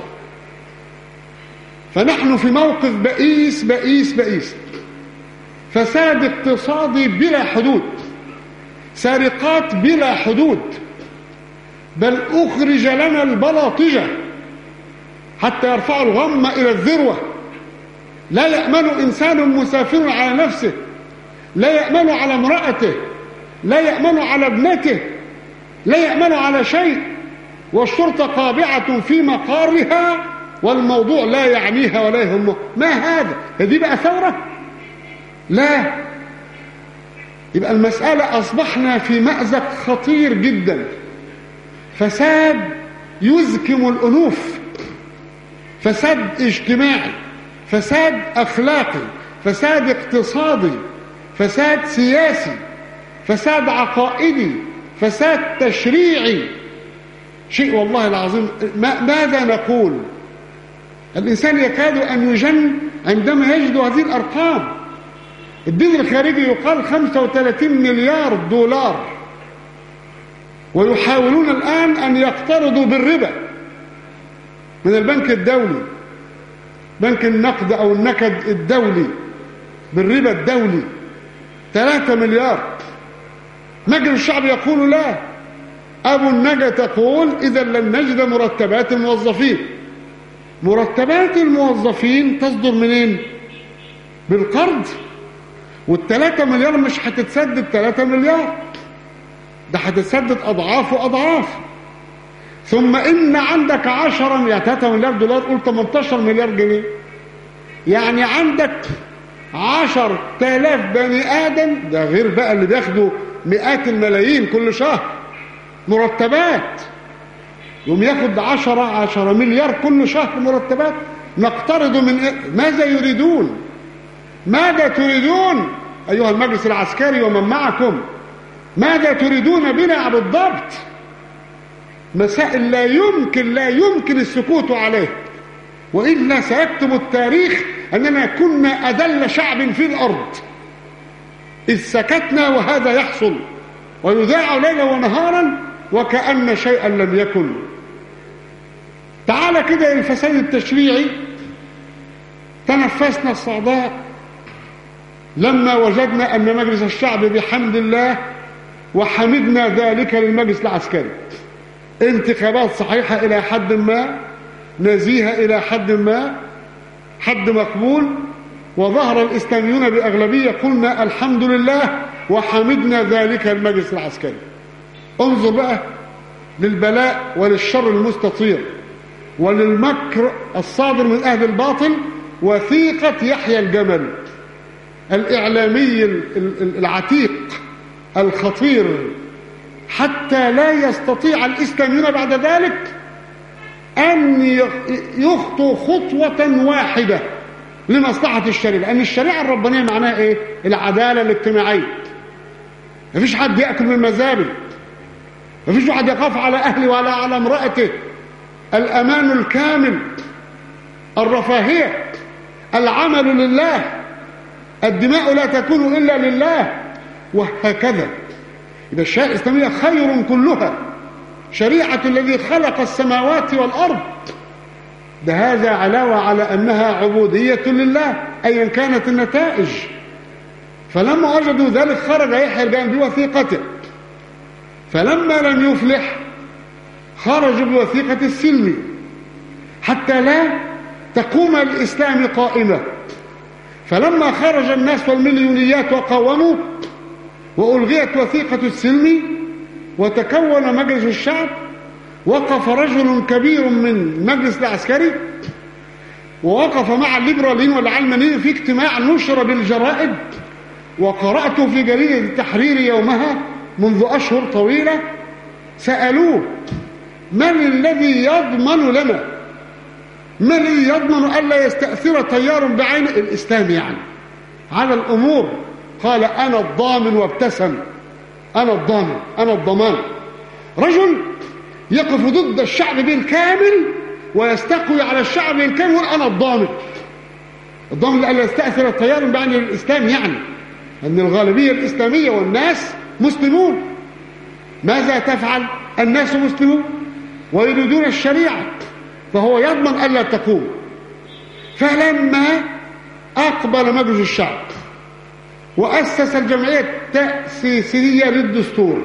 Speaker 2: فنحن في موقف بئيس بئيس بئيس. فساد اقتصادي بلا حدود، سرقات بلا حدود، بل أخرج لنا البلاطجة حتى يرفعوا الغم إلى الذروة. لا يأمن إنسان مسافر على نفسه، لا يأمن على امرأته، لا يأمن على ابنته، لا يأمن على شيء، والشرطة قابعة في مقارها، والموضوع لا يعنيها ولا يهمه. ما هذا؟ هذه بقى ثورة؟ لا. يبقى المسألة أصبحنا في مأزق خطير جدا. فساد يزكم الأنوف، فساد اجتماعي، فساد أخلاقي، فساد اقتصادي، فساد سياسي، فساد عقائدي، فساد تشريعي. شيء والله العظيم. ماذا نقول؟ الإنسان يكاد أن يجن عندما يجد هذه الأرقام. الدين الخارجي يقال 35 مليار دولار، ويحاولون الآن أن يقترضوا بالربا. من البنك الدولي، بنك النقد أو النكد الدولي بالربا الدولي 3 مليار. مجلس الشعب يقول لا. أبو النجا تقول إذا لن نجد مرتبات الموظفين. مرتبات الموظفين تصدر منين؟ بالقرض. وال3 مليار مش هتتسدد 3 مليار، ده هتتسدد أضعاف وأضعاف. ثم إن عندك 10 يعني 3 مليار دولار، قول 18 مليار جنيه، يعني عندك 10,000 بني آدم، ده غير بقى اللي بياخدوا مئات الملايين كل شهر مرتبات، يوم ياخد 10 مليار كل شهر مرتبات. نقترض من ماذا يريدون؟ ماذا تريدون أيها المجلس العسكري ومن معكم؟ ماذا تريدون بنا بالضبط؟ مسائل لا يمكن السكوت عليه، وإلا سيكتب التاريخ أننا كنا أذل شعب في الأرض إذ سكتنا، وهذا يحصل ويذاع ليلا ونهارا وكأن شيئا لم يكن. تعال كده الفساد التشريعي. تنفسنا الصعداء لما وجدنا أن مجلس الشعب بحمد الله، وحمدنا ذلك للمجلس العسكري، انتخابات صحيحة إلى حد ما، نزيهة إلى حد ما، حد مقبول، وظهر الإسلاميون بأغلبية، قلنا الحمد لله وحمدنا ذلك المجلس العسكري. انظر بقى للبلاء وللشر المستطير وللمكر الصادر من أهل الباطل. وثيقة يحيى الجمل الإعلامي العتيق الخطير، حتى لا يستطيع الإسلاميون بعد ذلك أن يخطوا خطوة واحدة لمصلحة الشريعة. لأن الشريعة الربانية معناها إيه؟ العدالة الاجتماعية. مفيش حد يأكل من المزابل، مفيش حد يخاف على أهله ولا على امرأته، الأمان الكامل، الرفاهية، العمل لله، الدماء لا تكون إلا لله، وهكذا. إذا الشريعة الإسلامية خير كلها، شريعة الذي خلق السماوات والأرض، ده هذا علاوة على أنها عبودية لله أيا كانت النتائج. فلما وجدوا ذلك خرج يحيى الجمل بوثيقته، فلما لم يفلح خرج بوثيقة السلم حتى لا تقوم الإسلام قائمة. فلما خرج الناس والمليونيات وقاوموا وألغيت وثيقة السلم وتكون مجلس الشعب، وقف رجل كبير من مجلس العسكري ووقف مع الليبراليين والعلمانيين في اجتماع نشر بالجرائد، وقرأت في جريدة التحرير يومها منذ أشهر طويلة. سألوه من الذي يضمن لنا، من الذي يضمن ألا يستأثر تيار بعين الإسلام يعني على الأمور؟ قال أنا الضامن، وابتسم. أنا الضامن، أنا الضمان. رجل يقف ضد الشعب بالكامل ويستقوي على الشعب بالكامل ويقول أنا الضامن. الضامن لألا يستأثر التيار بعين الإسلام، يعني أن الغالبية الإسلامية والناس مسلمون. ماذا تفعل؟ الناس مسلمون ويريدون الشريعة، فهو يضمن ألا تقوم. فلما أقبل مجلس الشعب وأسس الجمعية التأسيسية للدستور،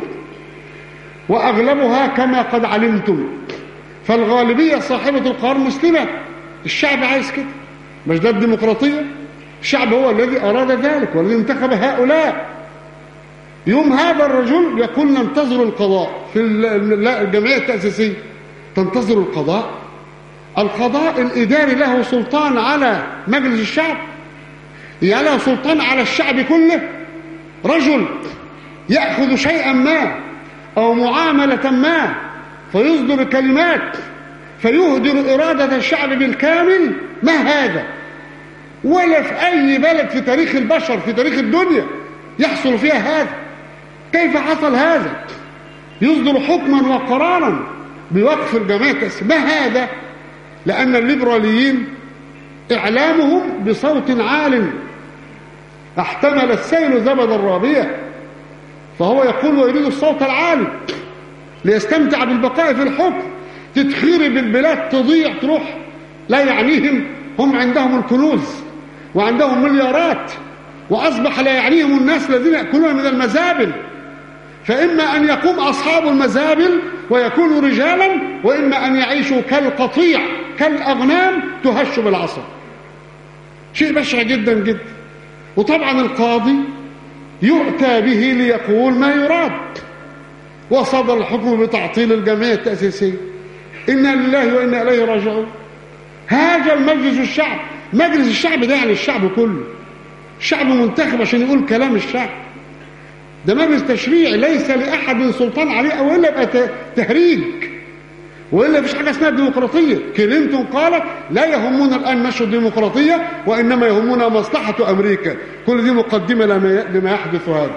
Speaker 2: وأغلبها كما قد علمتم فالغالبية صاحبة القرار مسلمة، الشعب عايز كده، مش ده الديمقراطية؟ الشعب هو الذي أراد ذلك والذي انتخب هؤلاء. يوم هذا الرجل يقول ننتظر القضاء في الجمعية التأسيسية. تنتظر القضاء؟ القضاء الإداري له سلطان على مجلس الشعب، يعني له سلطان على الشعب كله. رجل يأخذ شيئا ما أو معاملة ما فيصدر كلمات فيهدر إرادة الشعب بالكامل، ما هذا؟ ولا في أي بلد في تاريخ البشر في تاريخ الدنيا يحصل فيها هذا. كيف حصل هذا؟ يصدر حكما وقرارا بوقف الجمعية. ما هذا؟ لأن الليبراليين إعلامهم بصوت عال احتمل السيل زبد الرابية، فهو يقول ويريد الصوت العالي ليستمتع بالبقاء في الحكم. تتخرب البلاد، تضيع، تروح، لا يعنيهم. هم عندهم الكنوز وعندهم مليارات، وأصبح لا يعنيهم الناس الذين يأكلون من المزابل. فإما أن يقوم أصحاب المزابل ويكونوا رجالا، وإما أن يعيشوا كالقطيع كالأغنام تهش بالعصا. شيء بشع جدا جدا. وطبعا القاضي يؤتى به ليقول ما يراد، وصدر الحكم بتعطيل الجمعية التأسيسية. إنا لله وإنا إليه راجعون. هاجم مجلس الشعب. مجلس الشعب ده يعني الشعب كله، الشعب منتخب عشان يقول كلام الشعب. ده مجلس تشريعي، ليس لأحد سلطان عليه، أو إلا يبقى تهريج، وإلا مفيش حاجة اسمها ديمقراطية. كلينتون قالت لا يهمنا الآن نشر الديمقراطية، وإنما يهمنا مصلحة أمريكا. كل دي مقدمة لما يحدث هذا.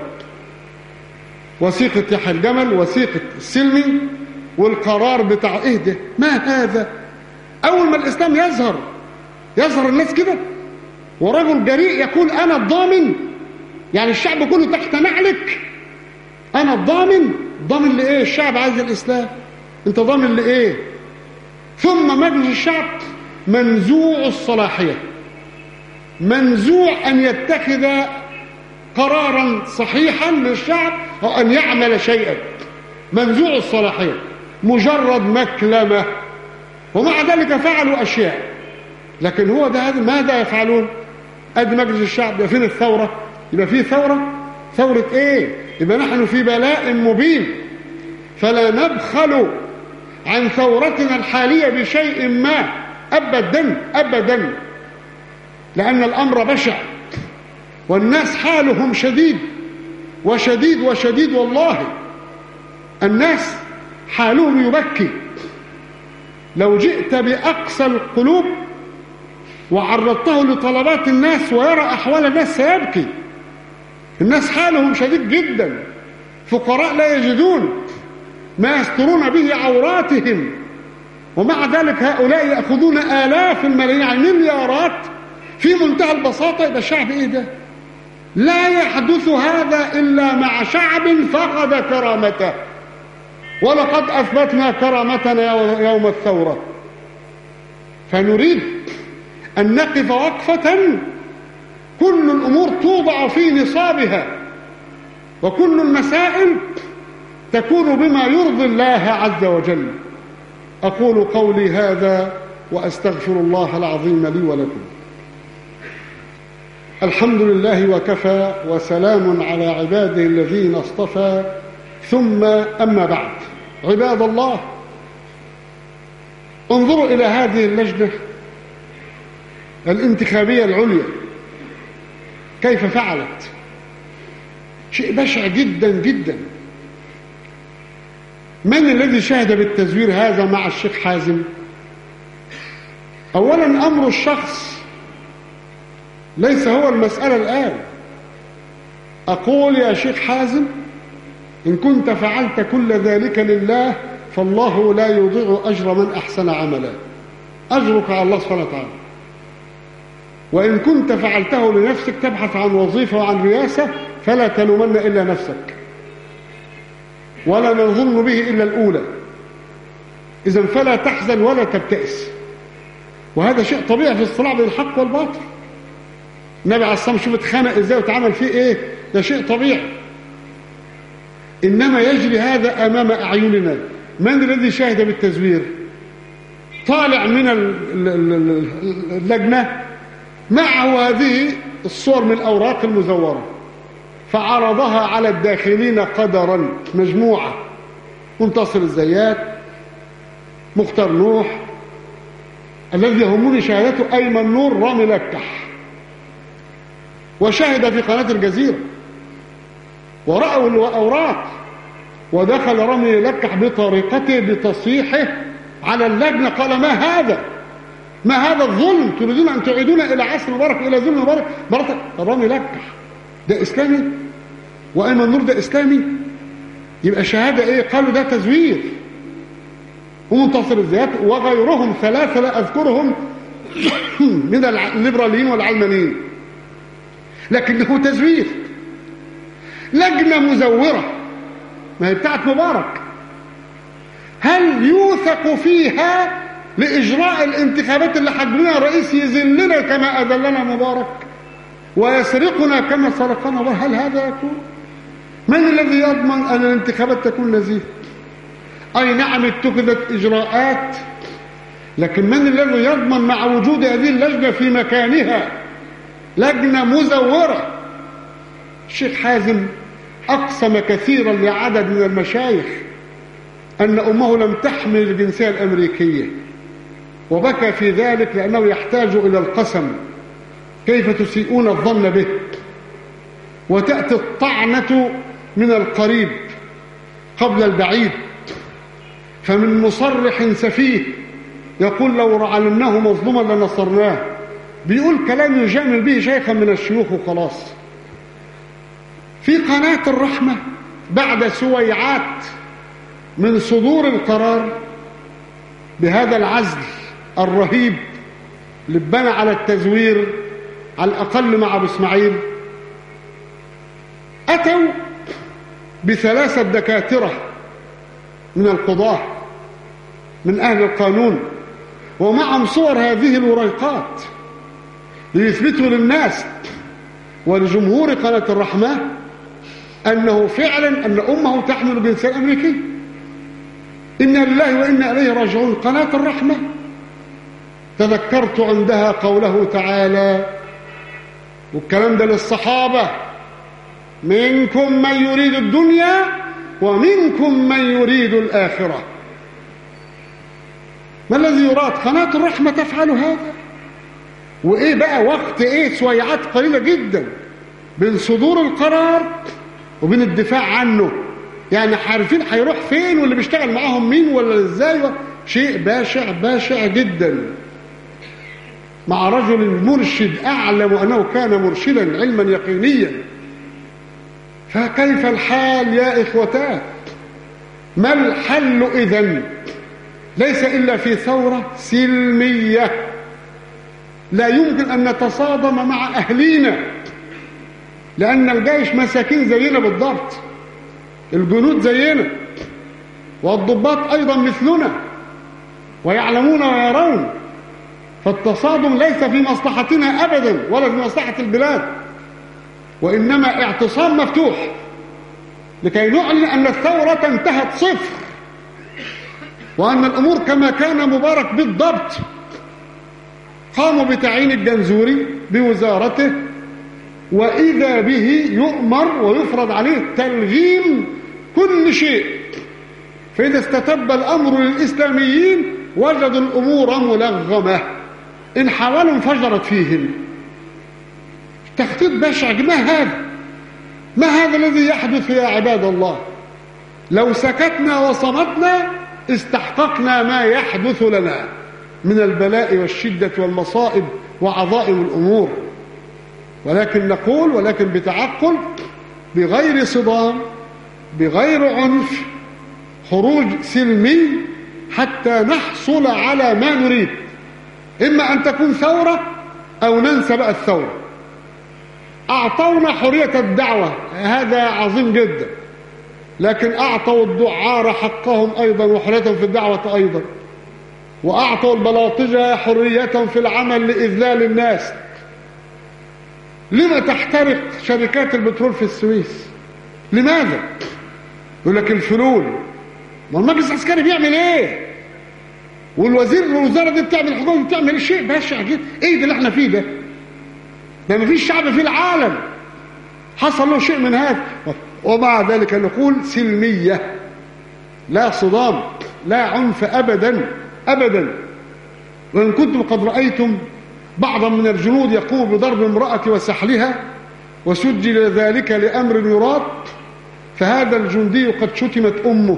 Speaker 2: وثيقة يحيى الجمل، وثيقة السلمي، والقرار بتاع إيه ده؟ ما هذا؟ أول ما الإسلام يظهر الناس كده، ورجل جريء يقول أنا الضامن، يعني الشعب كله تحت نعلك، أنا الضامن. ضامن لإيه؟ الشعب عايز الإسلام، أنت ضامن لإيه؟ ثم مجلس الشعب منزوع الصلاحية، منزوع أن يتخذ قرارا صحيحا للشعب أو أن يعمل شيئا، منزوع الصلاحية، مجرد مكلمة. ومع ذلك فعلوا أشياء. لكن هو ده ماذا يفعلون؟ أدي مجلس الشعب. يبقى فين الثورة؟ يبقى فيه ثورة إيه؟ يبقى نحن في بلاء مبين. فلا نبخل عن ثورتنا الحالية بشيء ما، أبدا، لأن الأمر بشع، والناس حالهم شديد والله. الناس حالهم يبكي. لو جئت بأقصى القلوب وعرضته لطلبات الناس ويرى أحوال الناس سيبكي. الناس حالهم شديد جدا، فقراء لا يجدون ما يسترون به عوراتهم، ومع ذلك هؤلاء يأخذون آلاف الملايين، يعني مليارات، في منتهى البساطة. يبقى الشعب إيه ده؟ لا يحدث هذا إلا مع شعب فقد كرامته، ولقد أثبتنا كرامتنا يوم الثورة. فنريد أن نقف وقفة كل الأمور توضع في نصابها، وكل المسائل تكون بما يرضي الله عز وجل. أقول قولي هذا وأستغفر الله العظيم لي ولكم. الحمد لله وكفى، وسلام على عباده الذين اصطفى، ثم أما بعد. عباد الله، انظروا إلى هذه اللجنة الانتخابية العليا كيف فعلت. شيء بشع جدا جدا. من الذي شهد بالتزوير هذا مع الشيخ حازم؟ أولا أمر الشخص ليس هو المسألة الآن. أقول يا شيخ حازم، إن كنت فعلت كل ذلك لله فالله لا يضيع أجر من أحسن عملا، أجرك على الله سبحانه وتعالى. وإن كنت فعلته لنفسك تبحث عن وظيفة وعن رياسة فلا تلومن إلا نفسك، ولا نظن به إلا الأولى. إذن فلا تحزن ولا تبتئس. وهذا شيء طبيعي في الصراع بين الحق والباطل. النبي عليه الصلاة والسلام شوف اتخانق ازاي وتعامل فيه ايه، ده شيء طبيعي. إنما يجري هذا أمام أعيننا. من الذي شاهد بالتزوير؟ طالع من اللجنة معه هذه الصور من الأوراق المزورة، فعرضها على الداخلين قدرا، مجموعة: منتصر الزيات، مختار نوح، الذي يهمني شهادته أيمن نور، رامي لكح. وشهد في قناة الجزيرة ورأوا الأوراق، ودخل رامي لكح بطريقته بتصحيحه على اللجنة، قال: ما هذا الظلم؟ تريدون أن تعيدونا إلى عصر مبارك، إلى ظلم مبارك؟ رامي لكح ده إسلامي؟ وأيمن نور ده إسلامي؟ يبقى شهادة إيه؟ قالوا ده تزوير. ومنتصر الزيات وغيرهم ثلاثة لا أذكرهم من الليبراليين والعلمانيين، لكنه تزوير. لجنة مزورة، ما هي بتاعت مبارك. هل يوثق فيها لإجراء الانتخابات اللي حجبنا الرئيس يذلنا كما أذلنا مبارك ويسرقنا كما سرقنا مبارك؟ هل هذا يكون؟ من الذي يضمن أن الانتخابات تكون نزيهة؟ أي نعم اتخذت إجراءات، لكن من الذي يضمن مع وجود هذه اللجنة في مكانها لجنة مزورة؟ الشيخ حازم أقسم كثيرا لعدد من المشايخ أن أمه لم تحمل الجنسية الأمريكية، وبكى في ذلك لأنه يحتاج إلى القسم. كيف تسيئون الظن به؟ وتأتي الطعنة من القريب قبل البعيد. فمن مصرح سفيه يقول لو علمناه مظلوما لنصرناه، بيقول كلام يجامل به شيخا من الشيوخ وخلاص. في قناة الرحمة بعد سويعات من صدور القرار بهذا العزل الرهيب اللي اتبنى على التزوير على الأقل مع أبو إسماعيل، أتوا ب3 دكاترة من القضاة من أهل القانون ومعهم صور هذه الوريقات ليثبتوا للناس ولجمهور قناة الرحمة أنه فعلا أن أمه تحمل الجنسية الأمريكية. إنا لله وإنا إليه راجعون. قناة الرحمة تذكرت عندها قوله تعالى، والكلام ده للصحابة: منكم من يريد الدنيا ومنكم من يريد الآخرة. ما الذي يراد؟ قناة الرحمة تفعل هذا. وإيه بقى وقت إيه؟ سويعات قليلة جدا بين صدور القرار وبين الدفاع عنه. يعني عارفين هيروح فين واللي بيشتغل معاهم مين ولا ازاي. شيء باشع باشع جدا مع رجل مرشد أعلم أنه كان مرشدا علما يقينيا. فكيف الحال يا إخوتاه؟ ما الحل إذن؟ ليس إلا في ثورة سلمية. لا يمكن أن نتصادم مع أهلينا، لأن الجيش مساكين زينا بالضبط، الجنود زينا، والضباط أيضا مثلنا، ويعلمون ويرون. فالتصادم ليس في مصلحتنا أبدا ولا في مصلحة البلاد، وإنما اعتصام مفتوح لكي نعلن أن الثورة انتهت صفر، وأن الأمور كما كان مبارك بالضبط. قاموا بتعيين الجنزوري بوزارته، وإذا به يؤمر ويفرض عليه تلغيم كل شيء. فإذا استتب الأمر للإسلاميين وجدوا الأمور ملغمة، إن حاولوا انفجرت فيهم. تخطيط بشع. ما هذا؟ ما هذا الذي يحدث يا عباد الله؟ لو سكتنا وصمتنا استحققنا ما يحدث لنا من البلاء والشدة والمصائب وعظائم الأمور. ولكن نقول، ولكن بتعقل، بغير صدام، بغير عنف، خروج سلمي حتى نحصل على ما نريد. إما أن تكون ثورة أو ننسى بقى الثورة. أعطونا حرية الدعوة، هذا عظيم جدا، لكن أعطوا الدعار حقهم أيضا وحرية في الدعوة أيضا، وأعطوا البلاطجة حرية في العمل لإذلال الناس. لما تحترق شركات البترول في السويس؟ لماذا؟ يقول لك الفلول. ما المجلس العسكري بيعمل ايه؟ والوزارة دي بتعمل، الحكومة بتعمل شيء بشع جدا. ايه ده اللي احنا فيه ده؟ ده مفيش شعب في العالم حصل له شيء من هذا. ومع ذلك نقول سلمية، لا صدام، لا عنف أبدا أبدا. وإن كنتم قد رأيتم بعضا من الجنود يقوم بضرب امرأة وسحلها وسجل ذلك لأمر يراد، فهذا الجندي قد شتمت أمه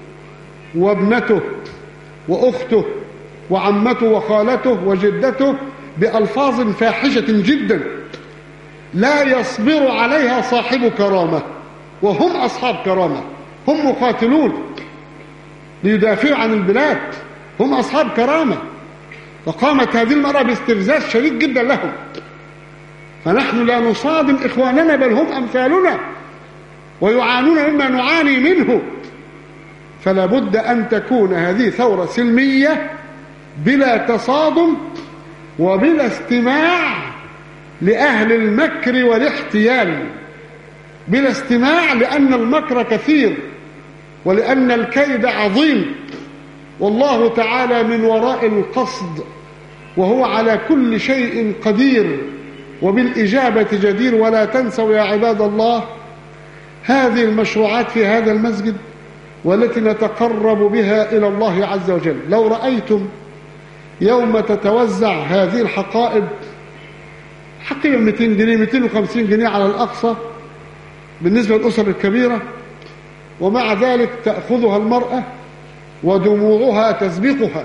Speaker 2: وابنته وأخته وعمته وخالته وجدته بألفاظ فاحشة جدا لا يصبر عليها صاحب كرامة، وهم أصحاب كرامة، هم مقاتلون ليدافعوا عن البلاد، هم أصحاب كرامة. فقامت هذه المرأة باستفزاز شديد جدا لهم. فنحن لا نصادم إخواننا، بل هم أمثالنا ويعانون مما نعاني منه. فلا بد أن تكون هذه ثورة سلمية بلا تصادم وبلا استماع لأهل المكر والاحتيال، بلا استماع، لأن المكر كثير ولأن الكيد عظيم، والله تعالى من وراء القصد، وهو على كل شيء قدير وبالإجابة جدير. ولا تنسوا يا عباد الله هذه المشروعات في هذا المسجد والتي نتقرب بها إلى الله عز وجل. لو رأيتم يوم تتوزع هذه الحقائب، حقيبة 200 جنيه 250 جنيه على الأقصى بالنسبة للأسر الكبيرة، ومع ذلك تأخذها المرأة ودموعها تسبقها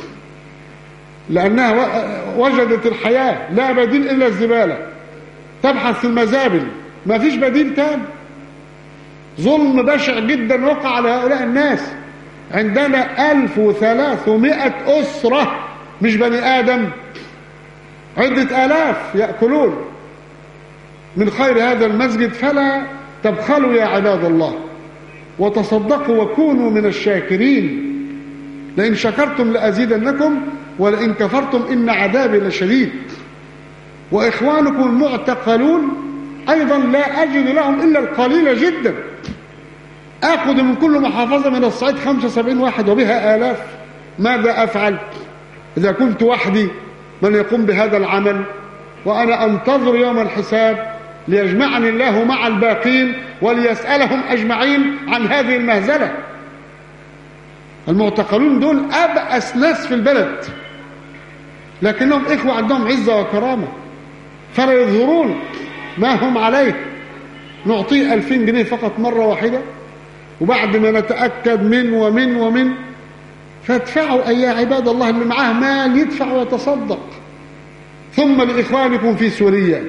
Speaker 2: لأنها وجدت الحياة لا بديل إلا الزبالة، تبحث في المزابل، ما فيش بديل تاني. ظلم بشع جدا وقع على هؤلاء الناس. عندنا 1300 أسرة، مش بني آدم، عدة آلاف يأكلون من خير هذا المسجد. فلا تبخلوا يا عباد الله، وتصدقوا وكونوا من الشاكرين. لئن شكرتم لأزيدنكم ولئن كفرتم إن عذابي لشديد. وإخوانكم المعتقلون أيضا لا أجد لهم إلا القليل جدا. أخذ من كل محافظة من الصعيد 75 واحد وبها آلاف. ماذا أفعل إذا كنت وحدي من يقوم بهذا العمل؟ وأنا أنتظر يوم الحساب ليجمعني الله مع الباقين وليسألهم أجمعين عن هذه المهزلة. المعتقلون دول أبأس ناس في البلد، لكنهم إخوة عندهم عزة وكرامة، فلا يظهرون ما هم عليه. نعطيه 2000 جنيه فقط مرة واحدة، وبعد ما نتأكد من فادفعوا أي عباد الله اللي معاه مال يدفع ويتصدق. ثم لإخوانكم في سوريا،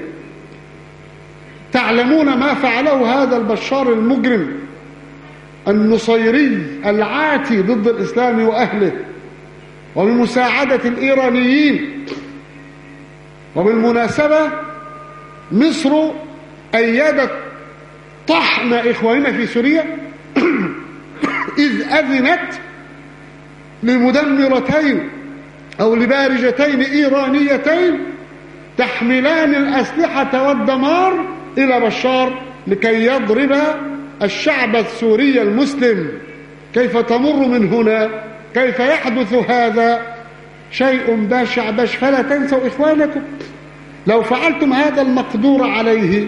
Speaker 2: تعلمون ما فعله هذا البشار المجرم النصيري العاتي ضد الإسلام وأهله وبمساعدة الإيرانيين. وبالمناسبة مصر أيدت طحن إخواننا في سوريا إذ أذنت لمدمرتين أو لبارجتين إيرانيتين تحملان الأسلحة والدمار إلى بشار لكي يضرب الشعب السوري المسلم. كيف تمر من هنا؟ كيف يحدث هذا؟ شيء بشع. فلا تنسوا إخوانكم. لو فعلتم هذا المقدور عليه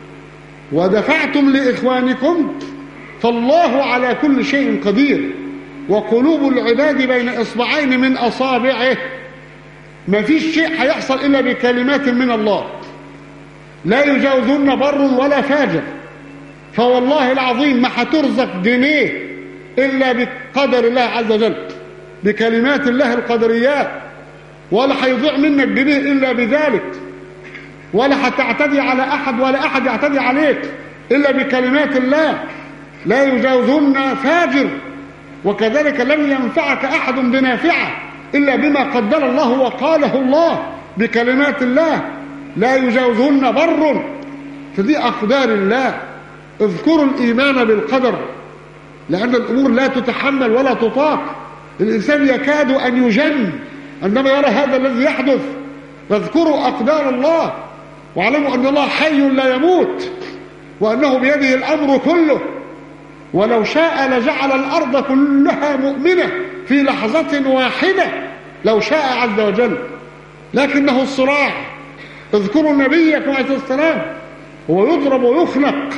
Speaker 2: ودفعتم لإخوانكم فالله على كل شيء قدير. وقلوب العباد بين إصبعين من أصابعه. ما فيش شيء هيحصل إلا بكلمات من الله لا يجاوزون بر ولا فاجر. فوالله العظيم ما هترزق جنيه إلا بقدر الله عز وجل، بكلمات الله القدريات، ولا هيضيع منك جنيه إلا بذلك، ولا هتعتدي على أحد ولا أحد يعتدي عليك إلا بكلمات الله لا يجاوزون فاجر. وكذلك لن ينفعك أحد بنافعة إلا بما قدر الله وقاله الله بكلمات الله لا يجاوزهن بر. فدي أقدار الله. اذكروا الإيمان بالقدر، لأن الأمور لا تتحمل ولا تطاق. الإنسان يكاد أن يجن عندما يرى هذا الذي يحدث. فاذكروا أقدار الله واعلموا أن الله حي لا يموت وأنه بيده الأمر كله. ولو شاء لجعل الأرض كلها مؤمنة في لحظة واحدة لو شاء عز وجل، لكنه الصراع. اذكروا نبيكم عليه السلام هو يضرب ويخنق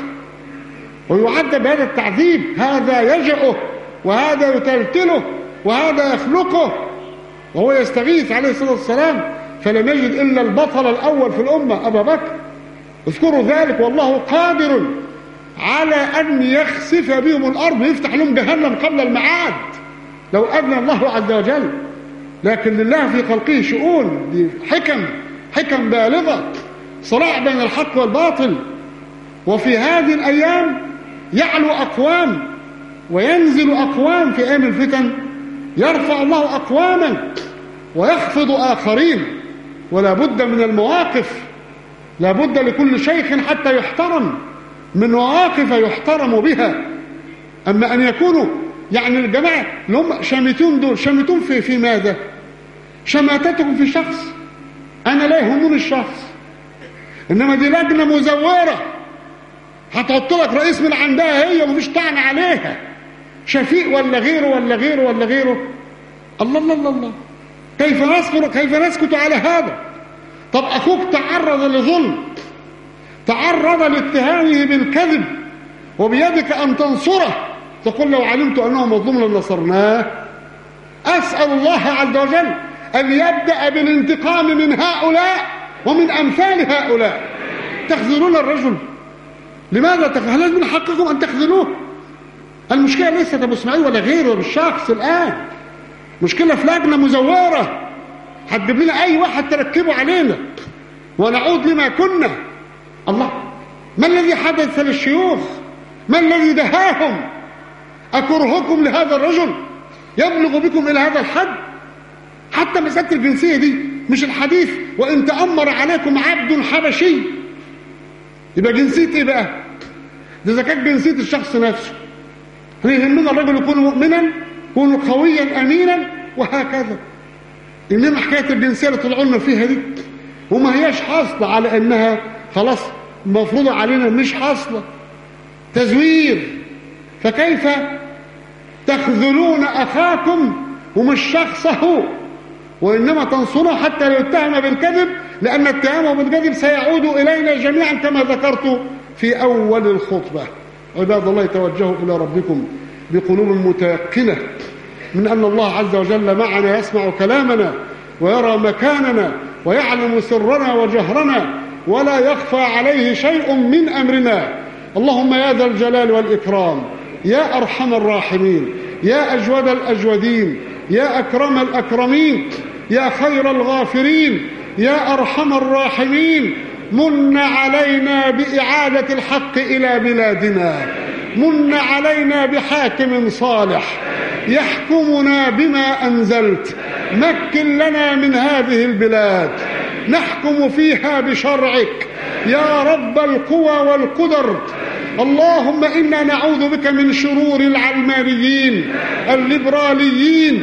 Speaker 2: ويعذب بهذا التعذيب. هذا يجأه وهذا يتلتله وهذا يخلقه، وهو يستغيث عليه الصلاة والسلام فلم يجد إلا البطل الأول في الأمة أبا بكر. اذكروا ذلك. والله قادر على أن يخسف بهم الأرض ويفتح لهم جهنم قبل المعاد لو أذن الله عز وجل. لكن لله في خلقه شؤون، دي حكم بالغة، صراع بين الحق والباطل. وفي هذه الأيام يعلو أقوام وينزل أقوام. في أيام الفتن يرفع الله أقواما ويخفض آخرين. ولا بد من المواقف، لا بد لكل شيخ حتى يحترم من مواقف يحترم بها. أما أن يكونوا يعني الجماعة اللي هم شامتون دول شامتون في ماذا؟ شماتتهم في شخص. أنا لا يهمني الشخص، إنما دي لجنة مزورة هتحط لك رئيس من عندها هي ومفيش طعن عليها، شفيق ولا غيره ولا غيره ولا غيره. الله الله الله الله، كيف نسكت على هذا؟ طب أخوك تعرض لظلم، تعرض لاتهامه بالكذب، وبيدك أن تنصره، تقول لو علمت أنه مظلوم لنصرناه. أسأل الله عز وجل أن يبدأ بالانتقام من هؤلاء ومن أمثال هؤلاء. تخذلون الرجل، لماذا هل من حقكم أن تخذلوه؟ المشكلة ليست أبو إسماعيل ولا غيره بالشخص الآن، مشكلة في لجنة مزورة هتجيب لنا أي واحد تركبه علينا ونعود لما كنا. الله، ما الذي حدث للشيوخ؟ ما الذي دهاهم؟ أكرهكم لهذا الرجل يبلغ بكم إلى هذا الحد؟ حتى مسألة الجنسية دي مش الحديث وإن تأمر عليكم عبد حبشي، يبقى جنسية إيه بقى؟ ده إذا كانت جنسية الشخص نفسه. احنا يهمنا الرجل يكون مؤمنا، يكون قويا أمينا وهكذا. إنما حكاية الجنسية اللي طلعوا لنا فيها دي وما هياش حاصلة على أنها خلاص مفروضة علينا، مش حاصلة، تزوير. فكيف تخذلون أخاكم ومش شخصه، وإنما تنصره حتى لا يتهم بالكذب، لأن اتهامه بالكذب سيعود إلينا جميعا كما ذكرت في أول الخطبة. عباد الله، توجهوا إلى ربكم بقلوب متيقنة من أن الله عز وجل معنا، يسمع كلامنا ويرى مكاننا ويعلم سرنا وجهرنا ولا يخفى عليه شيء من أمرنا. اللهم يا ذا الجلال والإكرام، يا أرحم الراحمين، يا أجود الأجودين، يا أكرم الأكرمين، يا خير الغافرين، يا أرحم الراحمين، من علينا بإعادة الحق إلى بلادنا، من علينا بحاكم صالح يحكمنا بما أنزلت، مكن لنا من هذه البلاد نحكم فيها بشرعك يا رب القوى والقدر. اللهم إنا نعوذ بك من شرور العلمانيين الليبراليين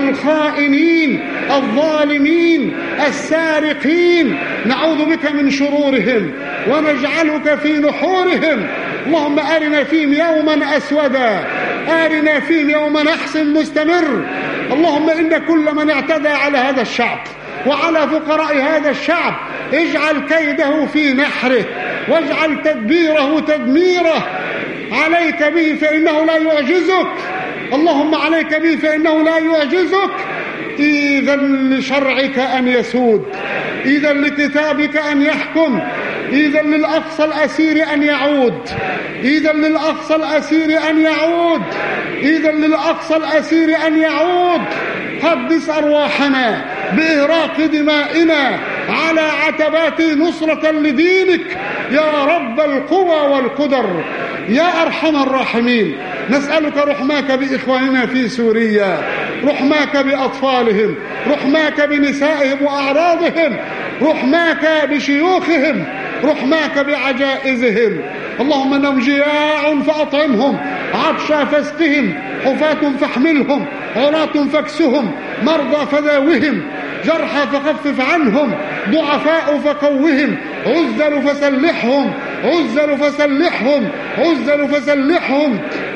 Speaker 2: الخائنين الظالمين السارقين، نعوذ بك من شرورهم ونجعلك في نحورهم. اللهم أرنا فيهم يوما أسودا، أرنا فيهم يوما نحس مستمر. اللهم إن كل من اعتدى على هذا الشعب وعلى فقراء هذا الشعب اجعل كيده في نحره واجعل تدبيره تدميره. عليك به فإنه لا يعجزك، اللهم عليك به فإنه لا يعجزك. إذا لشرعك أن يسود، إذا لكتابك أن يحكم، إذا للأقصى الأسير أن يعود، إذا للأقصى الأسير أن يعود، إذا للأقصى الأسير أن يعود. قدس أرواحنا بإهراق دمائنا على عتبات نصرة لدينك يا رب القوى والقدر، يا أرحم الراحمين. نسألك رحماك بإخواننا في سوريا، رحماك بأطفالهم، رحماك بنسائهم وأعراضهم، رحماك بشيوخهم، رحماك بعجائزهم. اللهم انهم جياع فأطعمهم، عطشى فاسقهم، حفاة فاحملهم، عراة فاكسهم، مرضى فداوهم، جرحى فخفف عنهم، ضعفاء فقوهم، عزل فسلحهم، عزل فسلحهم، عزل فسلحهم،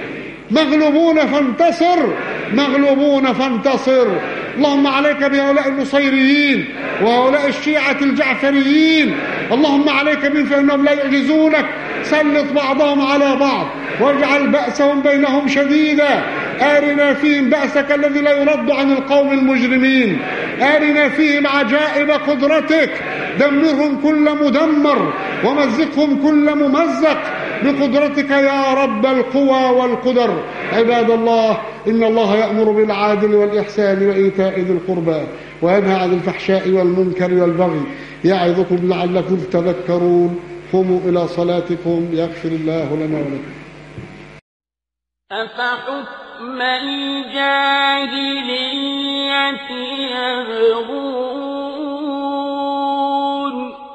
Speaker 2: مغلوبون فانتصر، مغلوبون فانتصر. اللهم عليك بهؤلاء النصيريين وهؤلاء الشيعة الجعفريين، اللهم عليك بهم فإنهم لا يعجزونك. سلط بعضهم على بعض واجعل بأسهم بينهم شديدا. أرنا فيهم بأسك الذي لا يرد عن القوم المجرمين، أرنا فيهم عجائب قدرتك. دمرهم كل مدمر ومزقهم كل ممزق بقدرتك يا رب القوى والقدر. عباد الله، إن الله يأمر بالعدل والإحسان وإيتاء ذي القربى وينهى عن الفحشاء والمنكر والبغي يعظكم لعلكم تذكرون. قوموا إلى صلاتكم يغفر الله لنا ولكم.
Speaker 1: أفحكم الجاهلية يبغون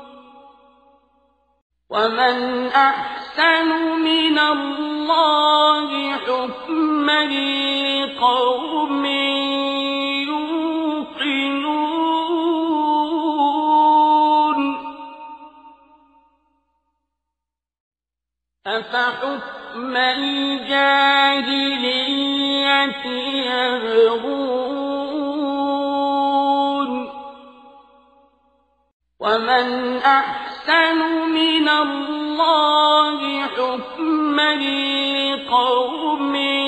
Speaker 1: ومن أحسن من الله حكما لقوم يوقنون أفحكم الجاهلية يبغون ومن أحسن من الله حكما لقوم